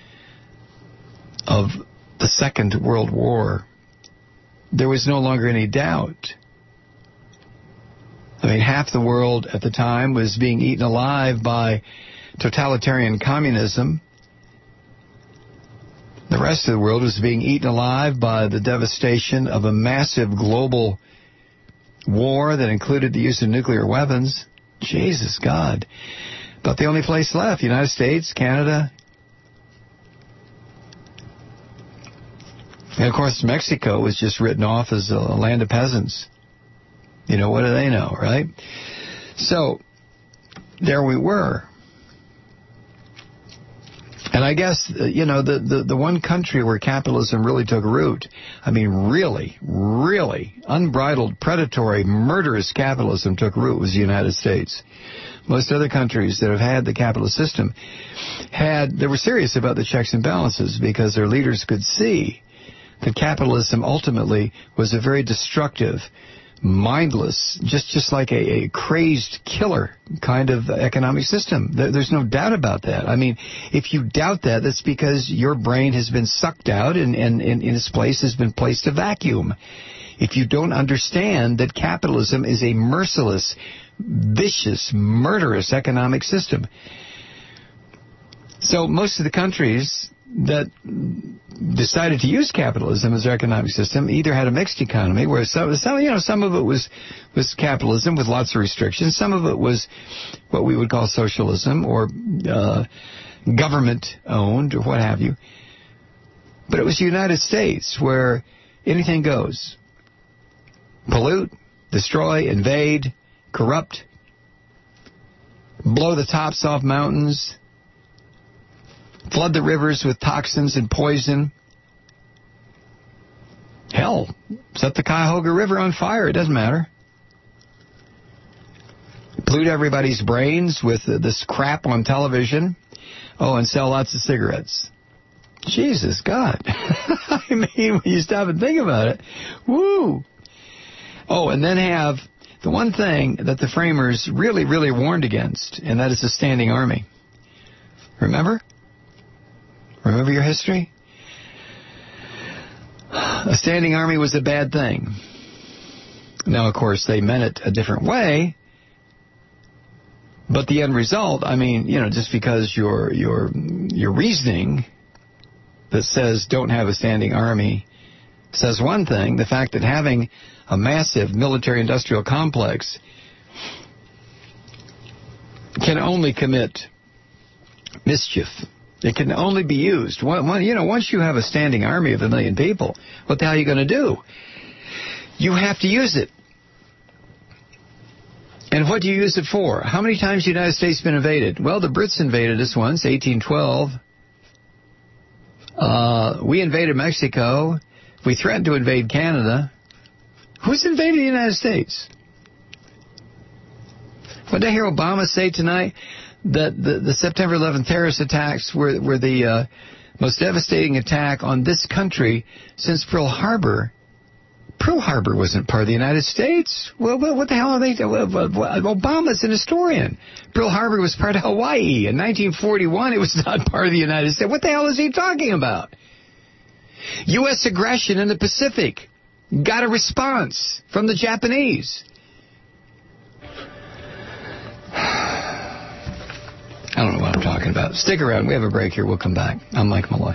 of the Second World War, there was no longer any doubt. I mean, half the world at the time was being eaten alive by totalitarian communism. The rest of the world was being eaten alive by the devastation of a massive global war that included the use of nuclear weapons. Jesus God. About the only place left, United States, Canada. And, of course, Mexico was just written off as a land of peasants. You know, what do they know, right? So, there we were. And I guess, you know, the one country where capitalism really took root, I mean, really, really unbridled, predatory, murderous capitalism took root was the United States. Most other countries that have had the capitalist system they were serious about the checks and balances because their leaders could see that capitalism ultimately was a very destructive, mindless, just like a crazed killer kind of economic system. There's no doubt about that. I mean, if you doubt that, that's because your brain has been sucked out and in its place has been placed a vacuum. If you don't understand that capitalism is a merciless, vicious, murderous economic system. So most of the countries that decided to use capitalism as their economic system either had a mixed economy where some of it was capitalism with lots of restrictions, some of it was what we would call socialism or government owned or what have you. But it was the United States where anything goes. Pollute, destroy, invade, corrupt, blow the tops off mountains, flood the rivers with toxins and poison. Hell, set the Cuyahoga River on fire. It doesn't matter. Pollute everybody's brains with this crap on television. Oh, and sell lots of cigarettes. Jesus God. I mean, when you stop and think about it, woo. Oh, and then have the one thing that the framers really, really warned against, and that is a standing army. Remember? Remember your history? A standing army was a bad thing. Now, of course, they meant it a different way. But the end result, I mean, you know, just because your reasoning that says don't have a standing army says one thing, the fact that having a massive military-industrial complex can only commit mischief. It can only be used. Once you have a standing army of 1 million people, what the hell are you going to do? You have to use it. And what do you use it for? How many times has the United States been invaded? Well, the Brits invaded us once, 1812. We invaded Mexico. We threatened to invade Canada. Who's invaded the United States? What did I hear Obama say tonight? That the September 11th terrorist attacks were the most devastating attack on this country since Pearl Harbor. Pearl Harbor wasn't part of the United States. Well, what the hell are they? Obama's an historian. Pearl Harbor was part of Hawaii. In 1941, it was not part of the United States. What the hell is he talking about? U.S. aggression in the Pacific got a response from the Japanese. I don't know what I'm talking about. Stick around. We have a break here. We'll come back. I'm Mike Malloy.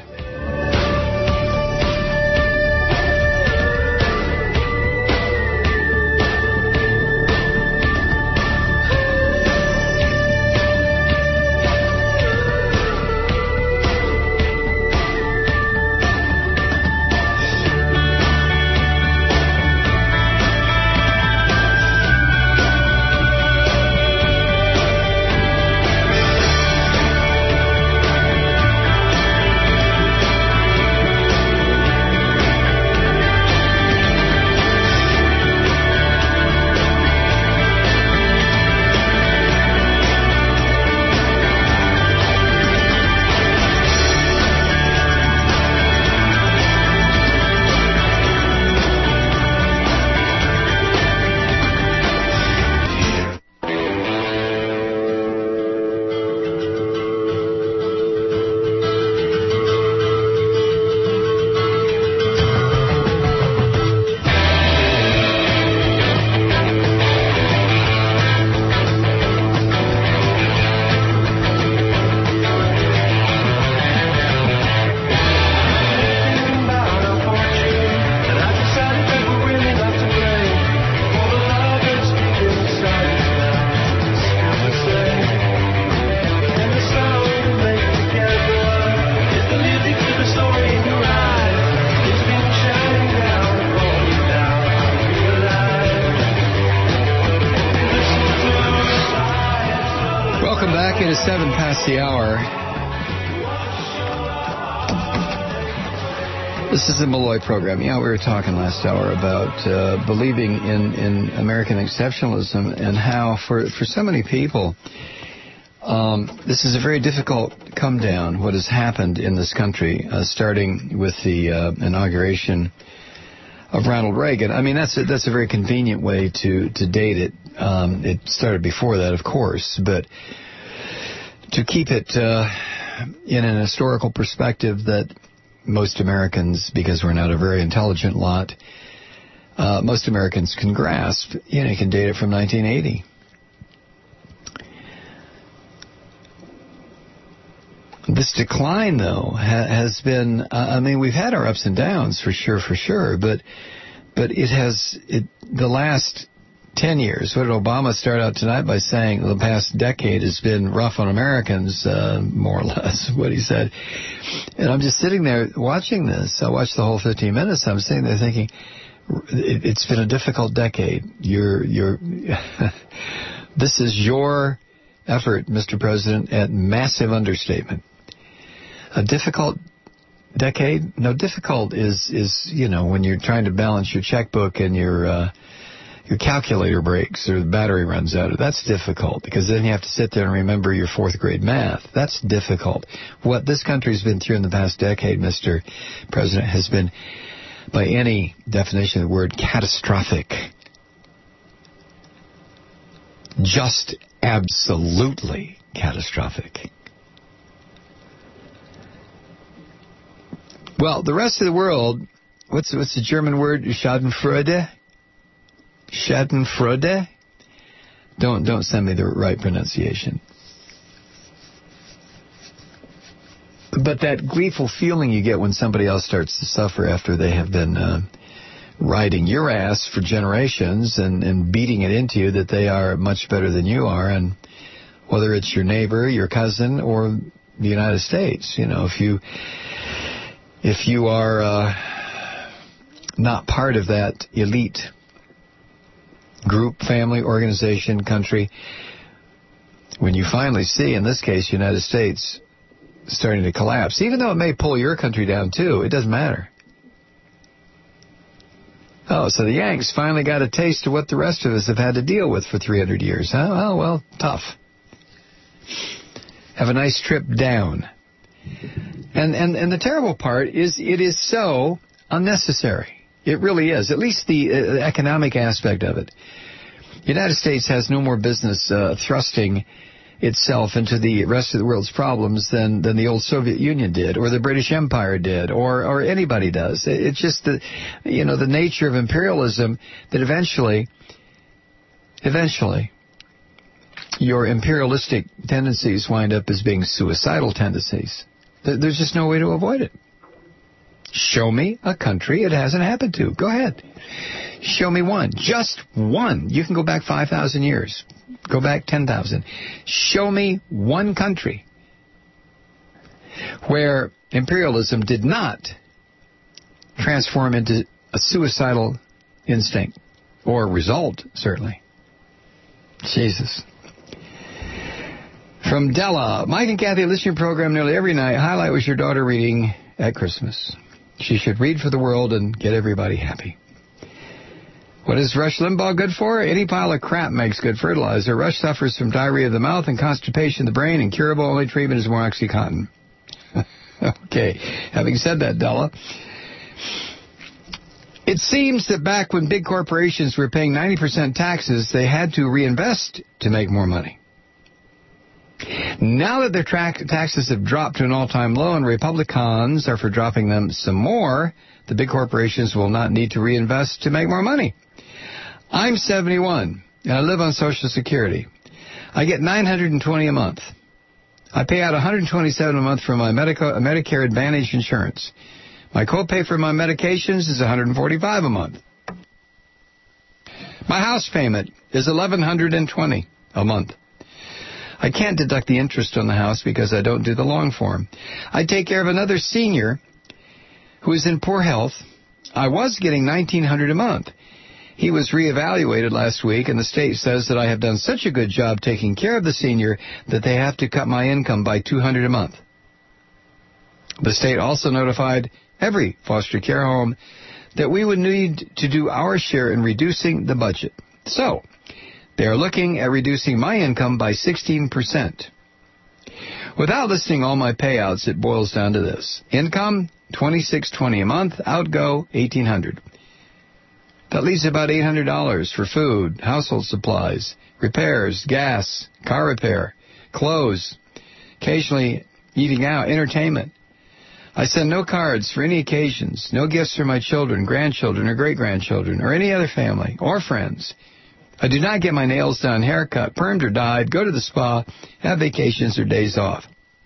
Okay, it is 7 past the hour. This is the Malloy program. Yeah, we were talking last hour about believing in American exceptionalism and how for so many people, this is a very difficult come down, what has happened in this country, starting with the inauguration of Ronald Reagan. I mean, that's a very convenient way to date it. It started before that, of course, but to keep it in an historical perspective that most Americans, because we're not a very intelligent lot, most Americans can grasp. You can date it from 1980. This decline, though, has been, we've had our ups and downs for sure, but the last 10 years, what did Obama start out tonight by saying the past decade has been rough on Americans, more or less, what he said. And I'm just sitting there watching this. I watched the whole 15 minutes. I'm sitting there thinking, it's been a difficult decade. This is your effort, Mr. President, at massive understatement. A difficult decade? No, difficult is when you're trying to balance your checkbook and your calculator breaks or the battery runs out. That's difficult because then you have to sit there and remember your fourth grade math. That's difficult. What this country's been through in the past decade, Mr. President, has been, by any definition of the word, catastrophic. Just absolutely catastrophic. Well, the rest of the world, what's the German word? Schadenfreude? Schadenfreude? Don't send me the right pronunciation. But that gleeful feeling you get when somebody else starts to suffer after they have been riding your ass for generations and beating it into you that they are much better than you are, and whether it's your neighbor, your cousin, or the United States, if you are not part of that elite group, family, organization, country, when you finally see, in this case, United States starting to collapse, even though it may pull your country down too, it doesn't matter. Oh, so the Yanks finally got a taste of what the rest of us have had to deal with for 300 years. Huh? Oh, well, tough. Have a nice trip down. And the terrible part is it is so unnecessary. It really is, at least the economic aspect of it. The United States has no more business thrusting itself into the rest of the world's problems than the old Soviet Union did, or the British Empire did, or anybody does. It's just the nature of imperialism that eventually, your imperialistic tendencies wind up as being suicidal tendencies. There's just no way to avoid it. Show me a country it hasn't happened to. Go ahead. Show me one. Just one. You can go back 5,000 years. Go back 10,000. Show me one country where imperialism did not transform into a suicidal instinct, or result, certainly. Jesus. From Della, Mike and Kathy listen to your program nearly every night. Highlight was your daughter reading at Christmas. She should read for the world and get everybody happy. What is Rush Limbaugh good for? Any pile of crap makes good fertilizer. Rush suffers from diarrhea of the mouth and constipation of the brain. Incurable, only treatment is more OxyContin. Okay, having said that, Della, it seems that back when big corporations were paying 90% taxes, they had to reinvest to make more money. Now that their taxes have dropped to an all-time low and Republicans are for dropping them some more, the big corporations will not need to reinvest to make more money. I'm 71, and I live on Social Security. I get $920 a month. I pay out $127 a month for my Medicare Advantage insurance. My copay for my medications is $145 a month. My house payment is $1,120 a month. I can't deduct the interest on the house because I don't do the long form. I take care of another senior who is in poor health. I was getting $1,900 a month. He was reevaluated last week, and the state says that I have done such a good job taking care of the senior that they have to cut my income by $200 a month. The state also notified every foster care home that we would need to do our share in reducing the budget. So, they are looking at reducing my income by 16%. Without listing all my payouts, it boils down to this. Income, $26.20 a month. Outgo, $1,800. That leaves about $800 for food, household supplies, repairs, gas, car repair, clothes, occasionally eating out, entertainment. I send no cards for any occasions, no gifts for my children, grandchildren, or great-grandchildren, or any other family or friends. I do not get my nails done, haircut, permed or dyed, go to the spa, have vacations or days off.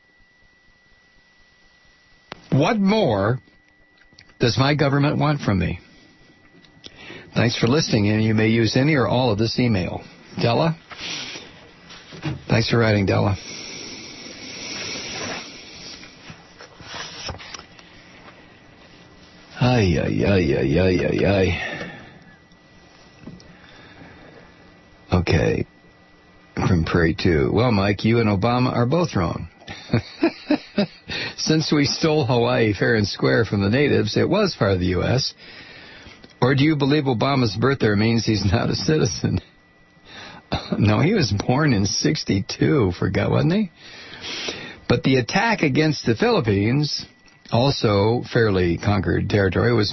What more does my government want from me? Thanks for listening, and you may use any or all of this email. Della? Thanks for writing, Della. Ay, ay, ay, ay, ay, ay, ay. Okay. From Prairie 2. Well, Mike, you and Obama are both wrong. Since we stole Hawaii fair and square from the natives, it was part of the U.S., or do you believe Obama's birth there means he's not a citizen? No, he was born in 1962, wasn't he? But the attack against the Philippines, also fairly conquered territory, was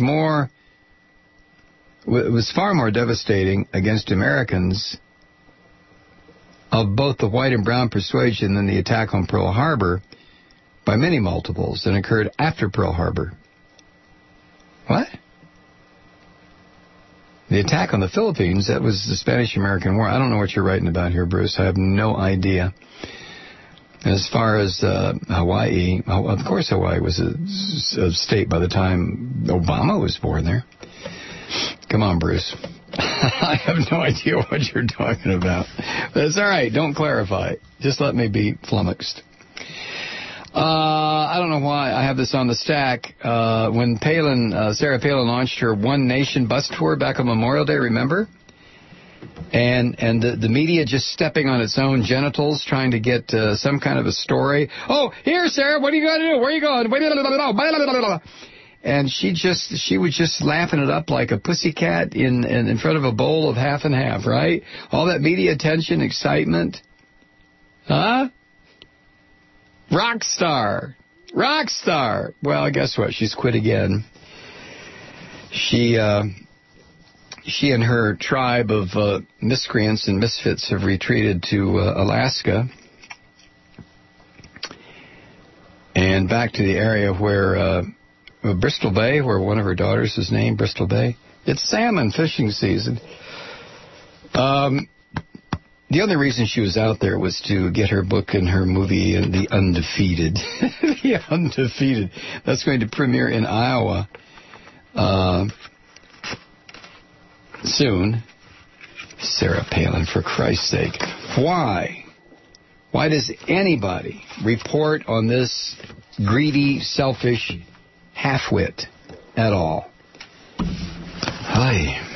far more devastating against Americans of both the white and brown persuasion than the attack on Pearl Harbor by many multiples that occurred after Pearl Harbor. What? The attack on the Philippines, that was the Spanish-American War. I don't know what you're writing about here, Bruce. I have no idea. As far as Hawaii, of course Hawaii was a state by the time Obama was born there. Come on, Bruce. I have no idea what you're talking about. But it's all right. Don't clarify. Just let me be flummoxed. I don't know why I have this on the stack. When Sarah Palin launched her One Nation bus tour back on Memorial Day, remember? And the media just stepping on its own genitals, trying to get some kind of a story. Oh, here, Sarah, what are you going to do? Where are you going? And she was just laughing it up like a pussycat in front of a bowl of half and half, right? All that media attention, excitement. Huh? Rock star. Well, guess what? She's quit again. She and her tribe of miscreants and misfits have retreated to Alaska and back to the area where Bristol Bay, where one of her daughters is named, Bristol Bay. It's salmon fishing season. The only reason she was out there was to get her book and her movie, The Undefeated. The Undefeated. That's going to premiere in Iowa soon. Sarah Palin, for Christ's sake. Why? Why does anybody report on this greedy, selfish half-wit at all? Hi.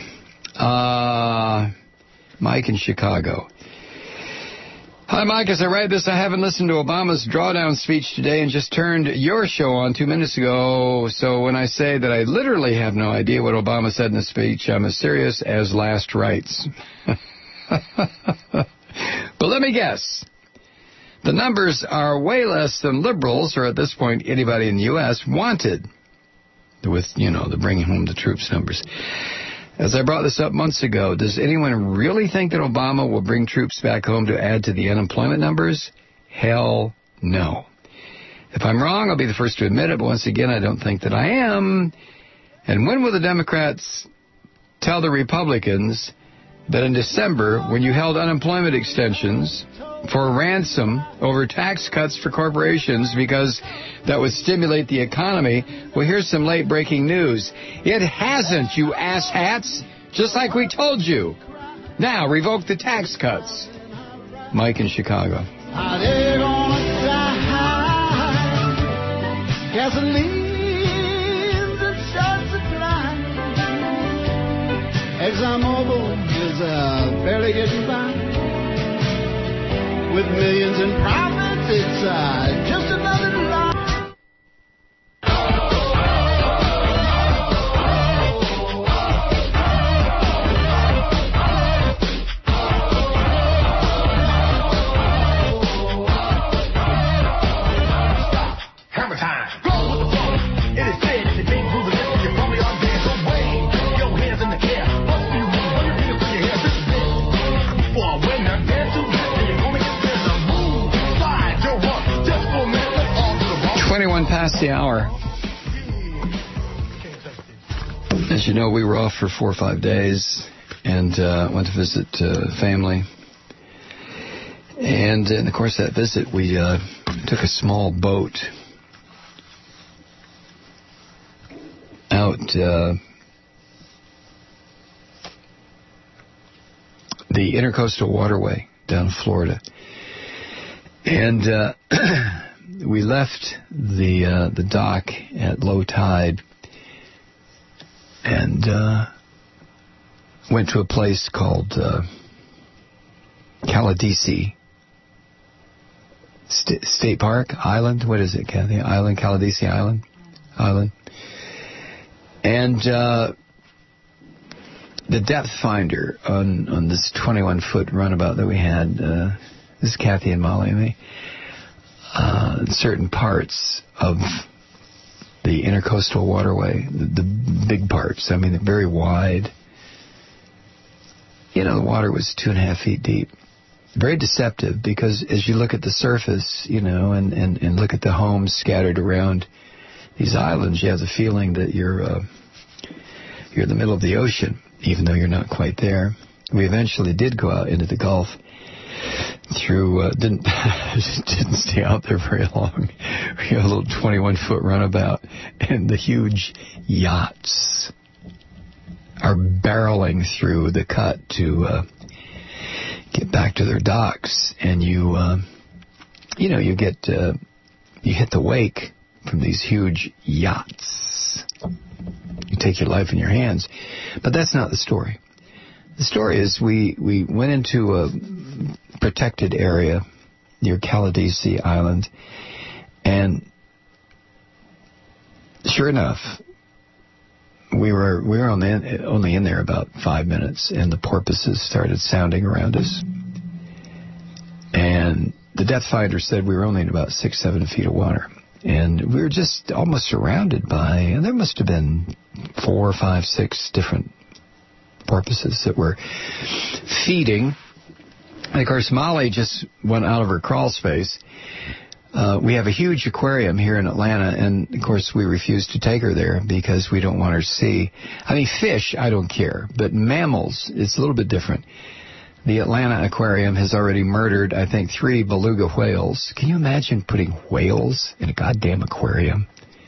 Mike in Chicago. Hi, Mike. As I write this, I haven't listened to Obama's drawdown speech today and just turned your show on 2 minutes ago. So when I say that I literally have no idea what Obama said in the speech, I'm as serious as last rites. But let me guess. The numbers are way less than liberals, or at this point, anybody in the U.S. wanted, with, the bringing home the troops numbers. As I brought this up months ago, does anyone really think that Obama will bring troops back home to add to the unemployment numbers? Hell no. If I'm wrong, I'll be the first to admit it, but once again, I don't think that I am. And when will the Democrats tell the Republicans that in December, when you held unemployment extensions for ransom over tax cuts for corporations because that would stimulate the economy, well, here's some late-breaking news. It hasn't, you asshats, just like we told you. Now, revoke the tax cuts. Mike in Chicago. ExxonMobil is barely getting by. With millions in profits, it's just another lie. Hammer time. Go with the flow. It is said that they move the middle. You probably are dead. So wave your hands in the air. What do you mean? What do you feel through your hair? This is it. For a winner, dance to this. And you're gonna get this. A move. Slide your run. Just for a minute. Let's all do the wrong. 21 past the hour. As you know, we were off for 4 or 5 days and went to visit family. And in the course of that visit, we took a small boat out the Intercoastal Waterway down in Florida. And we left the dock at low tide and went to a place called Caladesi State Park Island. What is it, Kathy? Island, Caladesi Island. And the depth finder on this 21-foot runabout that we had, this is Kathy and Molly and me, certain parts of the Intercoastal Waterway, the big parts, I mean, they're very wide. You know, the water was 2.5 feet deep. Very deceptive because as you look at the surface, you know, and look at the homes scattered around these islands, you have the feeling that you're in the middle of the ocean, even though you're not quite there. We eventually did go out into the Gulf through, didn't stay out there very long. We had a little 21-foot runabout, and the huge yachts are barreling through the cut to get back to their docks, and you hit the wake from these huge yachts. You take your life in your hands. But that's not the story. The story is we went into a protected area near Caladesi Island, and sure enough, we were only in there about 5 minutes, and the porpoises started sounding around us. And the depth finder said we were only in about 6-7 feet of water. And we were just almost surrounded by, and there must have been 4, 5, 6 different porpoises that were feeding. And of course, Molly just went out of her crawl space. We have a huge aquarium here in Atlanta, and of course we refuse to take her there because we don't want her to see. I mean, fish, I don't care, but mammals, it's a little bit different. The Atlanta Aquarium has already murdered, I think, 3 beluga whales. Can you imagine putting whales in a goddamn aquarium?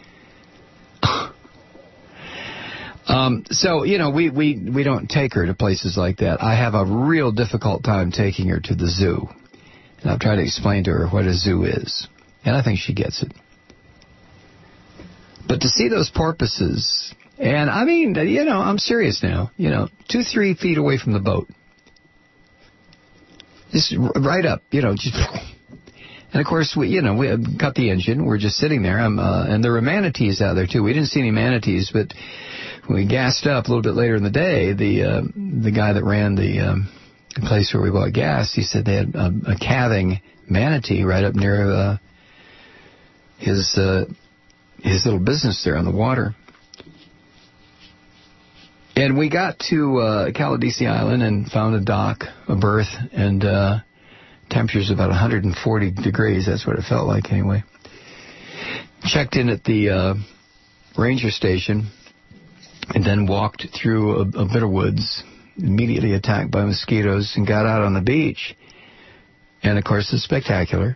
So, you know, we don't take her to places like that. I have a real difficult time taking her to the zoo. And I've tried to explain to her what a zoo is. And I think she gets it. But to see those porpoises, and I mean, you know, I'm serious now, 2-3 feet away from the boat. Just right up, just... And of course, we cut the engine. We're just sitting there. And there were manatees out there too. We didn't see any manatees, but when we gassed up a little bit later in the day, the guy that ran the place where we bought gas, he said they had a calving manatee right up near his little business there on the water. And we got to Caladesi Island and found a dock, a berth, and temperature's about 140 degrees. That's what it felt like anyway. Checked in at the ranger station and then walked through a bit of woods, immediately attacked by mosquitoes, and got out on the beach. And, of course, it's spectacular.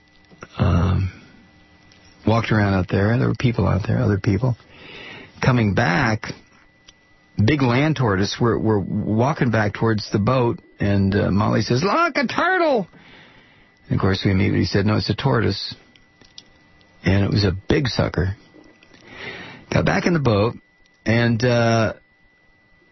Walked around out there. There were people out there, other people. Coming back, big land tortoise. We're walking back towards the boat, and Molly says, "Look, a turtle!" And, of course, we immediately said, "No, it's a tortoise." And it was a big sucker. Got back in the boat, and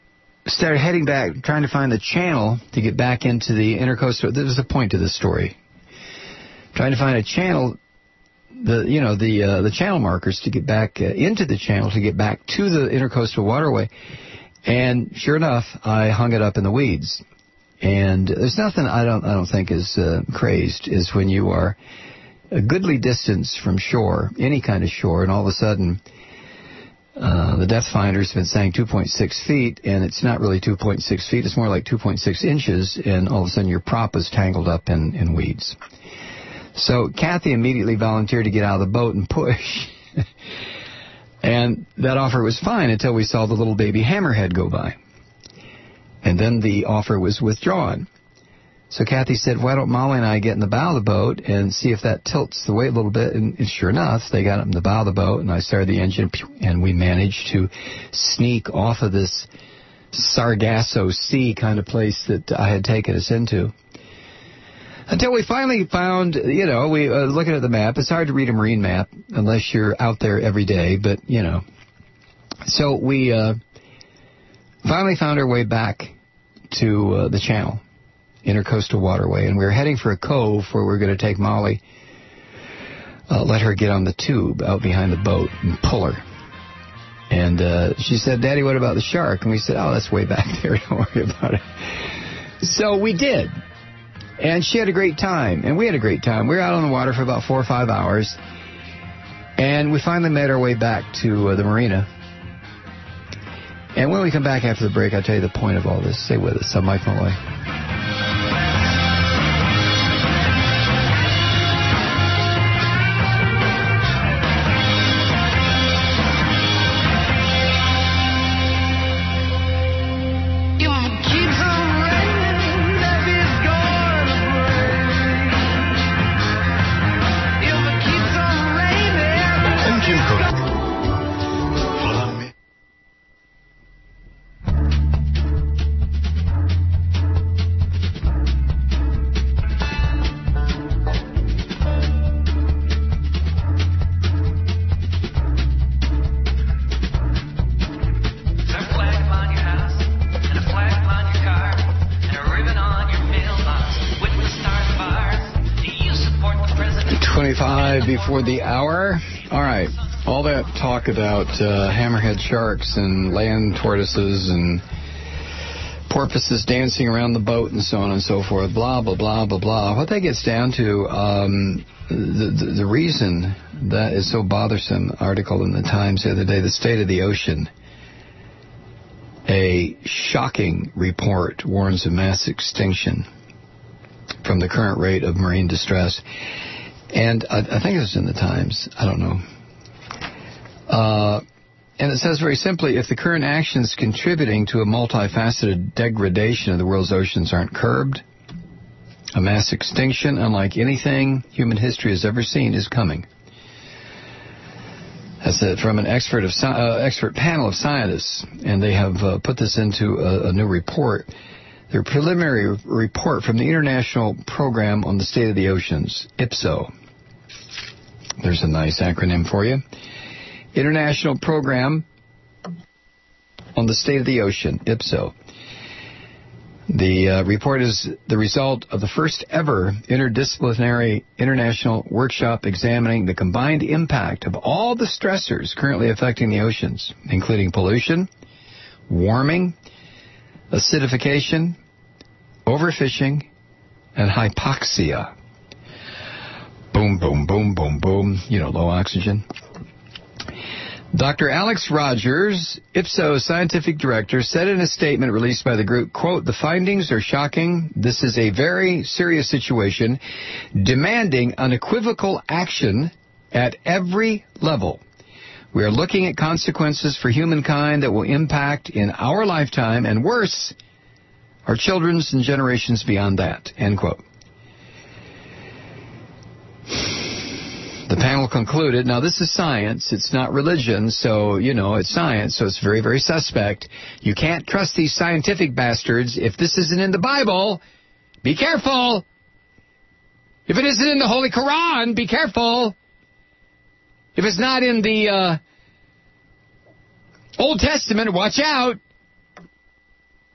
started heading back, trying to find the channel to get back into the intercoastal. There's a point to this story. Trying to find a channel, the channel markers to get back into the channel to get back to the intercoastal waterway. And sure enough, I hung it up in the weeds. And there's nothing I don't think is crazed is when you are a goodly distance from shore, any kind of shore, and all of a sudden the depth finder's been saying 2.6 feet, and it's not really 2.6 feet, it's more like 2.6 inches, and all of a sudden your prop is tangled up in weeds. So Kathy immediately volunteered to get out of the boat and push. And that offer was fine until we saw the little baby hammerhead go by. And then the offer was withdrawn. So Kathy said, why don't Molly and I get in the bow of the boat and see if that tilts the weight a little bit? And sure enough, they got up in the bow of the boat, and I started the engine, and we managed to sneak off of this Sargasso Sea kind of place that I had taken us into. Until we finally found, we looking at the map. It's hard to read a marine map unless you're out there every day, but, So we finally found our way back to the channel, intercoastal waterway, and we were heading for a cove where we were going to take Molly, let her get on the tube out behind the boat and pull her. And she said, Daddy, what about the shark? And we said, oh, that's way back there. Don't worry about it. So we did. And she had a great time, and we had a great time. We were out on the water for about 4 or 5 hours, and we finally made our way back to the marina. And when we come back after the break, I'll tell you the point of all this. Stay with us. I'm Mike Malloy. Before the hour. All right. All that talk about hammerhead sharks and land tortoises and porpoises dancing around the boat and so on and so forth, blah, blah, blah, blah, blah. What that gets down to, the reason that is so bothersome, article in the Times the other day, the state of the ocean. A shocking report warns of mass extinction from the current rate of marine distress. And I think it was in the Times. I don't know. And it says very simply, if the current actions contributing to a multifaceted degradation of the world's oceans aren't curbed, a mass extinction, unlike anything human history has ever seen, is coming. That's from an expert panel of scientists, and they have put this into a new report. Their preliminary report from the International Program on the State of the Oceans, IPSO. There's a nice acronym for you. International Program on the State of the Ocean, IPSO. The report is the result of the first ever interdisciplinary international workshop examining the combined impact of all the stressors currently affecting the oceans, including pollution, warming, acidification, overfishing, and hypoxia. Boom, boom, boom, boom, boom. Low oxygen. Dr. Alex Rogers, IPSO scientific director, said in a statement released by the group, quote, the findings are shocking. This is a very serious situation demanding unequivocal action at every level. We are looking at consequences for humankind that will impact in our lifetime and worse, our children's and generations beyond that, end quote. The panel concluded, now this is science, it's not religion, so, it's science, so it's very, very suspect. You can't trust these scientific bastards. If this isn't in the Bible, be careful. If it isn't in the Holy Quran, be careful. If it's not in the Old Testament, watch out.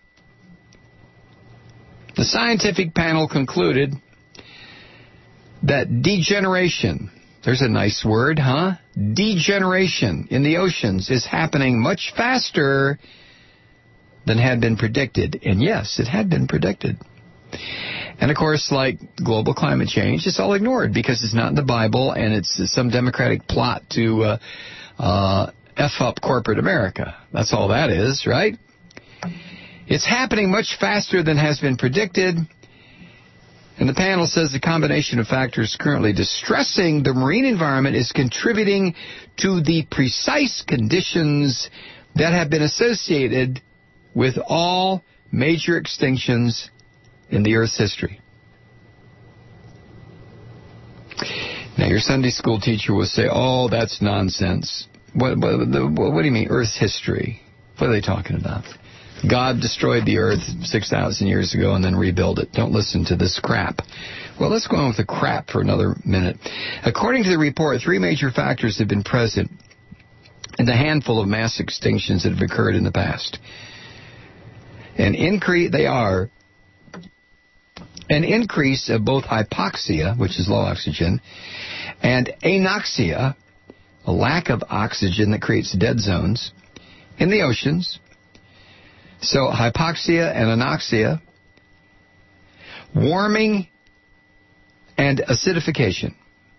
The scientific panel concluded that degeneration, there's a nice word, huh? Degeneration in the oceans is happening much faster than had been predicted. And yes, it had been predicted. And of course, like global climate change, it's all ignored because it's not in the Bible and it's some Democratic plot to F up corporate America. That's all that is, right? It's happening much faster than has been predicted. And the panel says the combination of factors currently distressing the marine environment is contributing to the precise conditions that have been associated with all major extinctions in the Earth's history. Now, your Sunday school teacher will say, oh, that's nonsense. What do you mean, Earth's history? What are they talking about? God destroyed the Earth 6,000 years ago and then rebuilt it. Don't listen to this crap. Well, let's go on with the crap for another minute. According to the report, 3 major factors have been present in the handful of mass extinctions that have occurred in the past. They are an increase of both hypoxia, which is low oxygen, and anoxia, a lack of oxygen that creates dead zones in the oceans. So hypoxia and anoxia, warming, and acidification.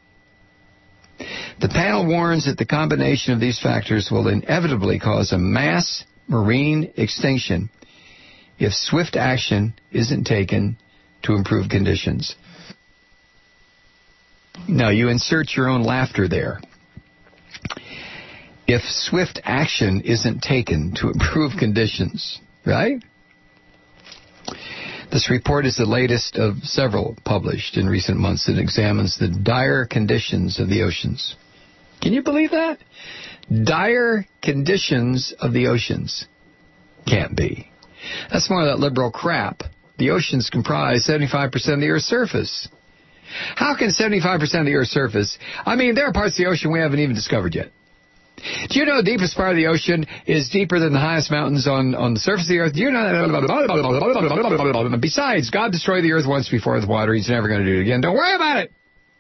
The panel warns that the combination of these factors will inevitably cause a mass marine extinction if swift action isn't taken to improve conditions. Now, you insert your own laughter there. If swift action isn't taken to improve conditions, right? This report is the latest of several published in recent months that examines the dire conditions of the oceans. Can you believe that? Dire conditions of the oceans. Can't be. That's more of that liberal crap. The oceans comprise 75% of the Earth's surface. How can 75% of the Earth's surface... I mean, there are parts of the ocean we haven't even discovered yet. Do you know the deepest part of the ocean is deeper than the highest mountains on the surface of the Earth? Do you know that? Besides, God destroyed the Earth once before with water. He's never going to do it again. Don't worry about it.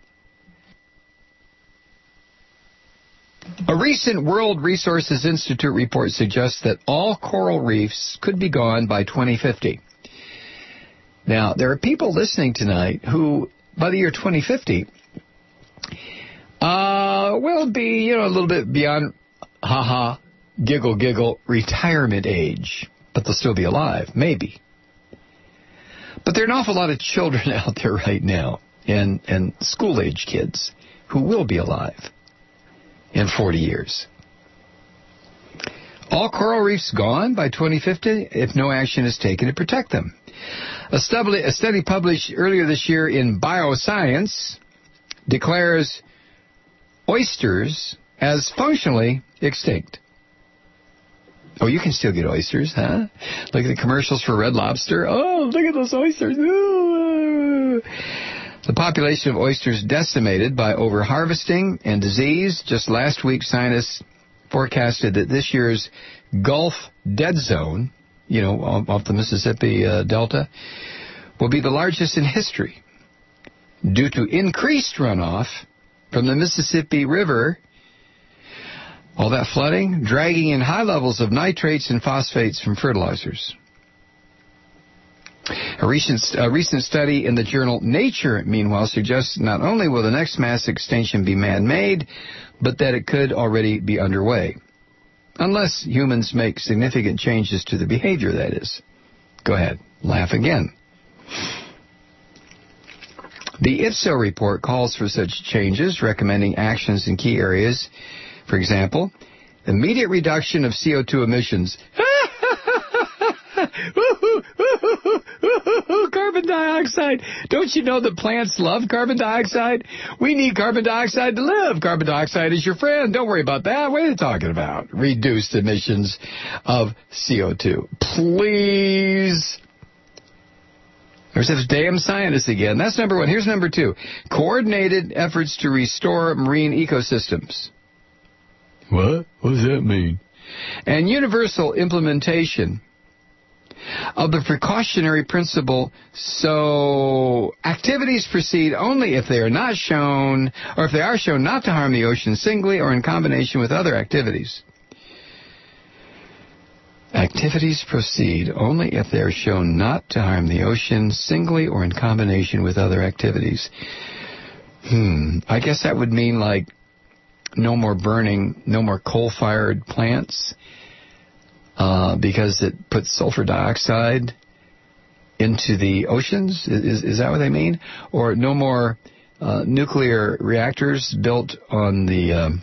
A recent World Resources Institute report suggests that all coral reefs could be gone by 2050. Now, there are people listening tonight who, by the year 2050, will be, a little bit beyond, giggle, retirement age. But they'll still be alive, maybe. But there are an awful lot of children out there right now, and school-age kids, who will be alive in 40 years. All coral reefs gone by 2050 if no action is taken to protect them. A study published earlier this year in Bioscience declares oysters as functionally extinct. Oh, you can still get oysters, huh? Look at the commercials for Red Lobster. Oh, look at those oysters. Ooh. The population of oysters decimated by overharvesting and disease. Just last week, scientists forecasted that this year's Gulf Dead Zone, off the Mississippi Delta, will be the largest in history due to increased runoff from the Mississippi River, all that flooding, dragging in high levels of nitrates and phosphates from fertilizers. A recent study in the journal Nature, meanwhile, suggests not only will the next mass extinction be man-made, but that it could already be underway. Unless humans make significant changes to the behavior, that is. Go ahead, laugh again. The IPSO report calls for such changes, recommending actions in key areas. For example, immediate reduction of CO2 emissions. Carbon dioxide. Don't you know that plants love carbon dioxide? We need carbon dioxide to live. Carbon dioxide is your friend. Don't worry about that. What are you talking about? Reduced emissions of CO2. Please. There's those damn scientists again. That's number one. Here's number two. Coordinated efforts to restore marine ecosystems. What? What does that mean? And universal implementation of the precautionary principle, so activities proceed only if they are not shown, or if they are shown not to harm the ocean singly or in combination with other activities. Activities proceed only if they are shown not to harm the ocean singly or in combination with other activities. I guess that would mean like no more burning, no more coal-fired plants, because it puts sulfur dioxide into the oceans. Is that what they mean? Or no more nuclear reactors built on the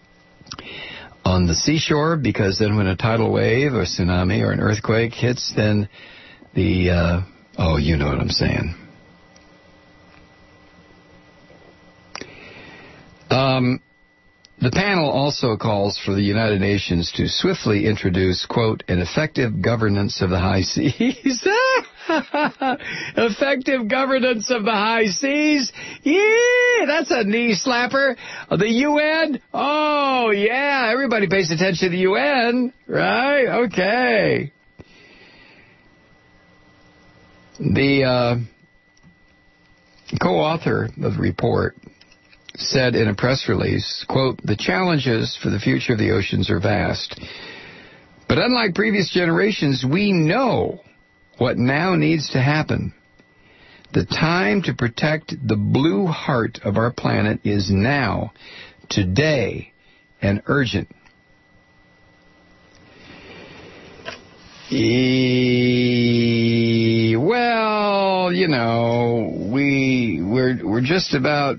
seashore, because then when a tidal wave or tsunami or an earthquake hits, then the you know what I'm saying. The panel also calls for the United Nations to swiftly introduce, quote, an effective governance of the high seas. Effective governance of the high seas? Yeah, that's a knee slapper. The UN? Oh, yeah, everybody pays attention to the UN, right? Okay. The co-author of the report said in a press release, quote, the challenges for the future of the oceans are vast. But unlike previous generations, we know what now needs to happen. The time to protect the blue heart of our planet is now, today, and urgent. Well, you know, we're just about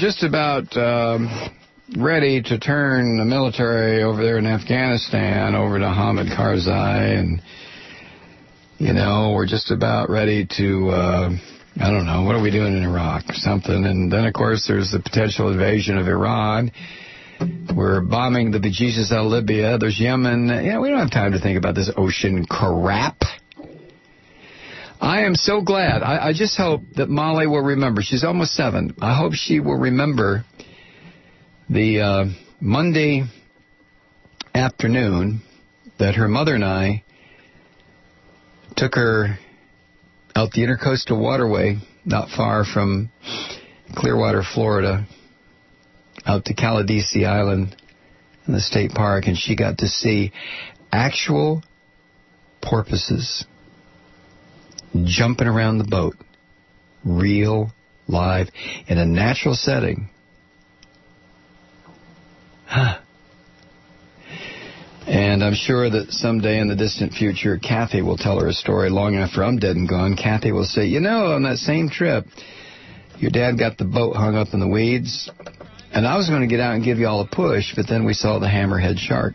ready to turn the military over there in Afghanistan over to Hamid Karzai, and you know, we're just about ready to I don't know, what are we doing in Iraq or something? And then of course there's the potential invasion of Iran. We're bombing the bejesus out of Libya. There's Yemen. Yeah, we don't have time to think about this ocean crap. I am so glad. I just hope that Molly will remember. She's almost 7. I hope she will remember the Monday afternoon that her mother and I took her out the Intercoastal Waterway, not far from Clearwater, Florida, out to Caladesi Island in the state park, and she got to see actual porpoises jumping around the boat, real, live, in a natural setting. And I'm sure that someday in the distant future, Kathy will tell her a story long after I'm dead and gone. Kathy will say, you know, on that same trip, your dad got the boat hung up in the weeds, and I was going to get out and give you all a push, but then we saw the hammerhead shark.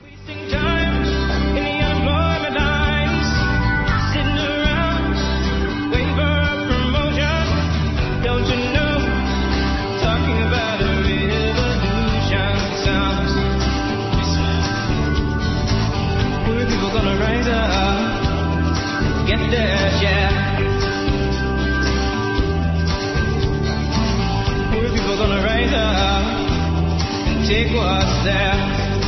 Take what's there.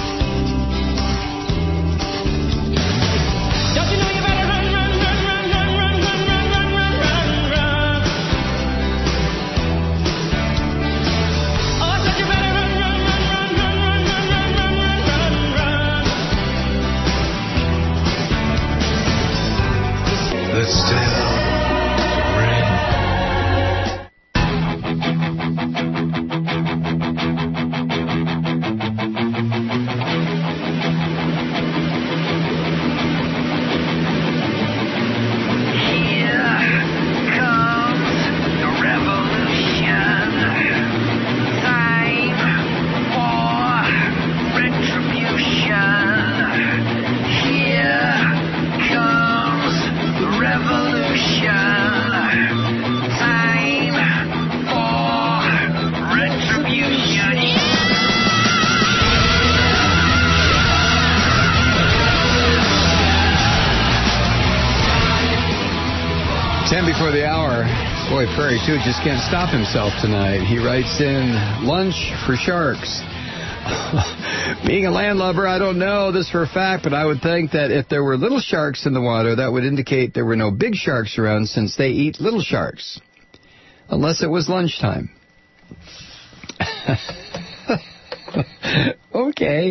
Don't you know you better run, run, run, run, run, run, run, run, run, run, run, run. Oh, I said you better run, run, run, run, run, run, run, run, run, run, run. Let's still ring. Before the hour, boy, Prairie 2 just can't stop himself tonight. He writes in, lunch for sharks. Being a landlubber, I don't know this for a fact, but I would think that if there were little sharks in the water, that would indicate there were no big sharks around since they eat little sharks. Unless it was lunchtime. Okay.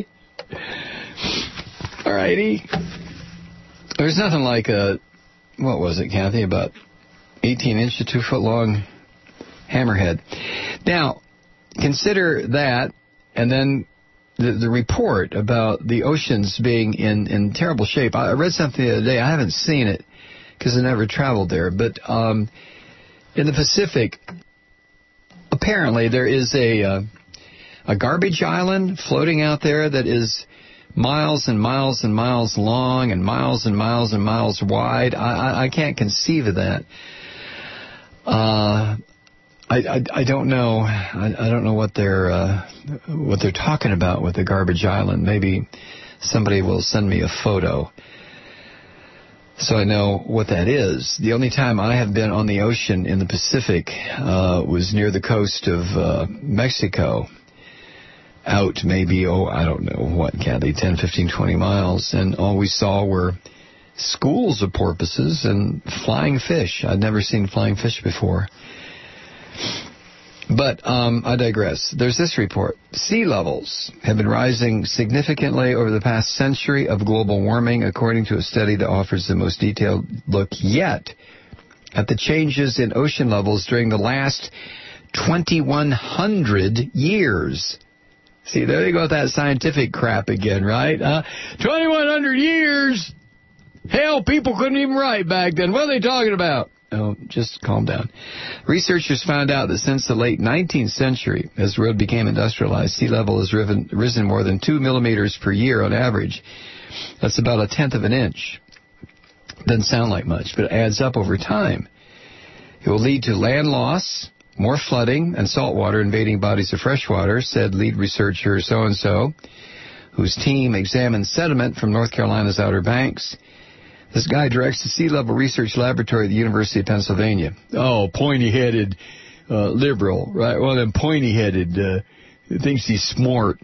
All righty. There's nothing like what was it, Kathy? About 18-inch to 2-foot long hammerhead. Now, consider that, and then the report about the oceans being in terrible shape. I read something the other day. I haven't seen it because I never traveled there. But in the Pacific, apparently there is a garbage island floating out there that is miles and miles and miles long and miles and miles wide. I can't conceive of that. I don't know. I don't know what they're talking about with the garbage island. Maybe somebody will send me a photo so I know what that is. The only time I have been on the ocean in the Pacific was near the coast of Mexico. Out maybe, I don't know what, Kathy, 10, 15, 20 miles. And all we saw were schools of porpoises and flying fish. I'd never seen flying fish before. But I digress. There's this report. Sea levels have been rising significantly over the past century of global warming, according to a study that offers the most detailed look yet at the changes in ocean levels during the last 2,100 years. See, there they go with that scientific crap again, right? 2,100 years? Hell, people couldn't even write back then. What are they talking about? Oh, just calm down. Researchers found out that since the late 19th century, as the world became industrialized, sea level has risen more than 2 millimeters per year on average. That's about 1/10 of an inch. Doesn't sound like much, but it adds up over time. It will lead to land loss, more flooding, and saltwater invading bodies of fresh water, said lead researcher so-and-so, whose team examined sediment from North Carolina's Outer Banks. This guy directs the Sea Level Research Laboratory at the University of Pennsylvania. Oh, pointy-headed liberal, right? One of them pointy-headed thinks he's smart.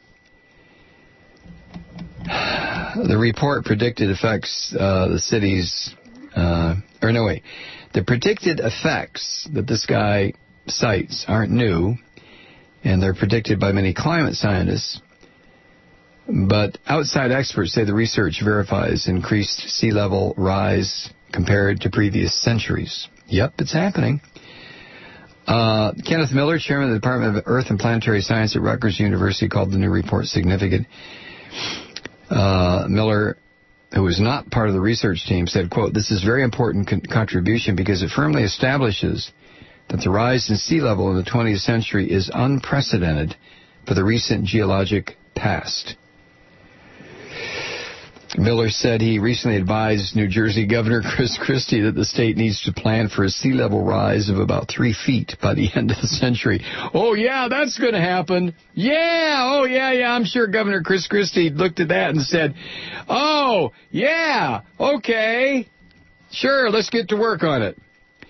The report predicted affects the cities, the predicted effects that this guy cites aren't new, and they're predicted by many climate scientists. But outside experts say the research verifies increased sea level rise compared to previous centuries. Yep, it's happening. Kenneth Miller, chairman of the Department of Earth and Planetary Science at Rutgers University, called the new report significant. Miller, who was not part of the research team, said, quote, "This is very important contribution because it firmly establishes that the rise in sea level in the 20th century is unprecedented for the recent geologic past." Miller said he recently advised New Jersey Governor Chris Christie that the state needs to plan for a sea level rise of about 3 feet by the end of the century. Oh, yeah, that's going to happen. Yeah, I'm sure Governor Chris Christie looked at that and said, oh, yeah, okay, sure, let's get to work on it.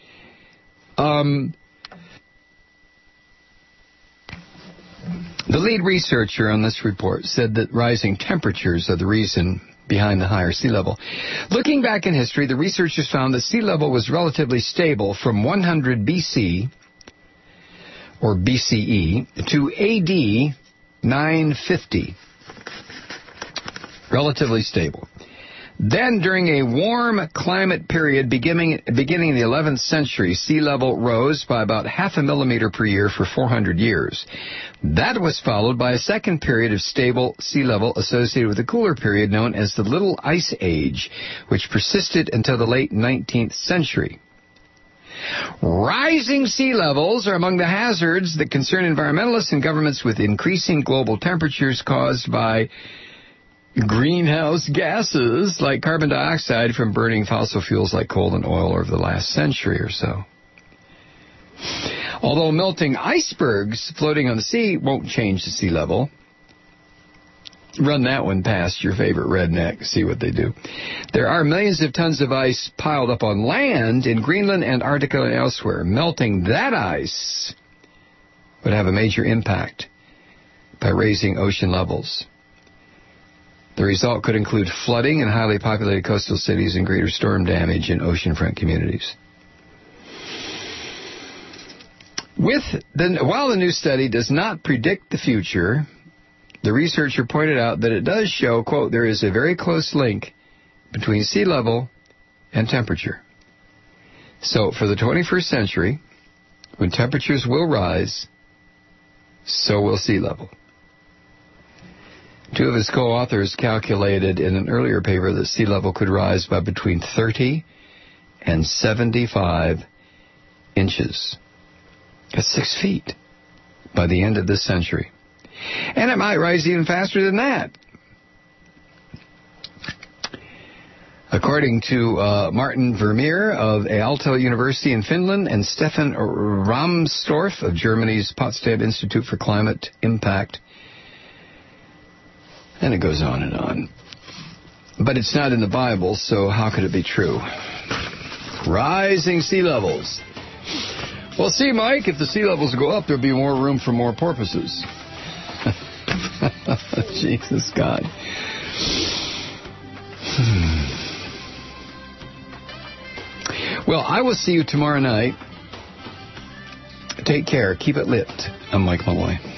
The lead researcher on this report said that rising temperatures are the reason behind the higher sea level. Looking back in history, the researchers found that sea level was relatively stable from 100 BC, or BCE, to AD 950. Relatively stable. Then, during a warm climate period beginning in the 11th century, sea level rose by about 0.5 millimeter per year for 400 years. That was followed by a second period of stable sea level associated with a cooler period known as the Little Ice Age, which persisted until the late 19th century. Rising sea levels are among the hazards that concern environmentalists and governments, with increasing global temperatures caused by greenhouse gases like carbon dioxide from burning fossil fuels like coal and oil over the last century or so. Although melting icebergs floating on the sea won't change the sea level. Run that one past your favorite redneck, see what they do. There are millions of tons of ice piled up on land in Greenland, Antarctica, and elsewhere. Melting that ice would have a major impact, by raising ocean levels. The result could include flooding in highly populated coastal cities and greater storm damage in oceanfront communities. While the new study does not predict the future, the researcher pointed out that it does show, quote, there is a very close link between sea level and temperature. So for the 21st century, when temperatures will rise, so will sea level. Two of his co-authors calculated in an earlier paper that sea level could rise by between 30 and 75 inches. That's 6 feet by the end of this century. And it might rise even faster than that. According to Martin Vermeer of Aalto University in Finland and Stefan Ramstorff of Germany's Potsdam Institute for Climate Impact. And it goes on and on. But it's not in the Bible, so how could it be true? Rising sea levels. Well, see, Mike, if the sea levels go up, there'll be more room for more porpoises. Jesus, God. Well, I will see you tomorrow night. Take care. Keep it lit. I'm Mike Malloy.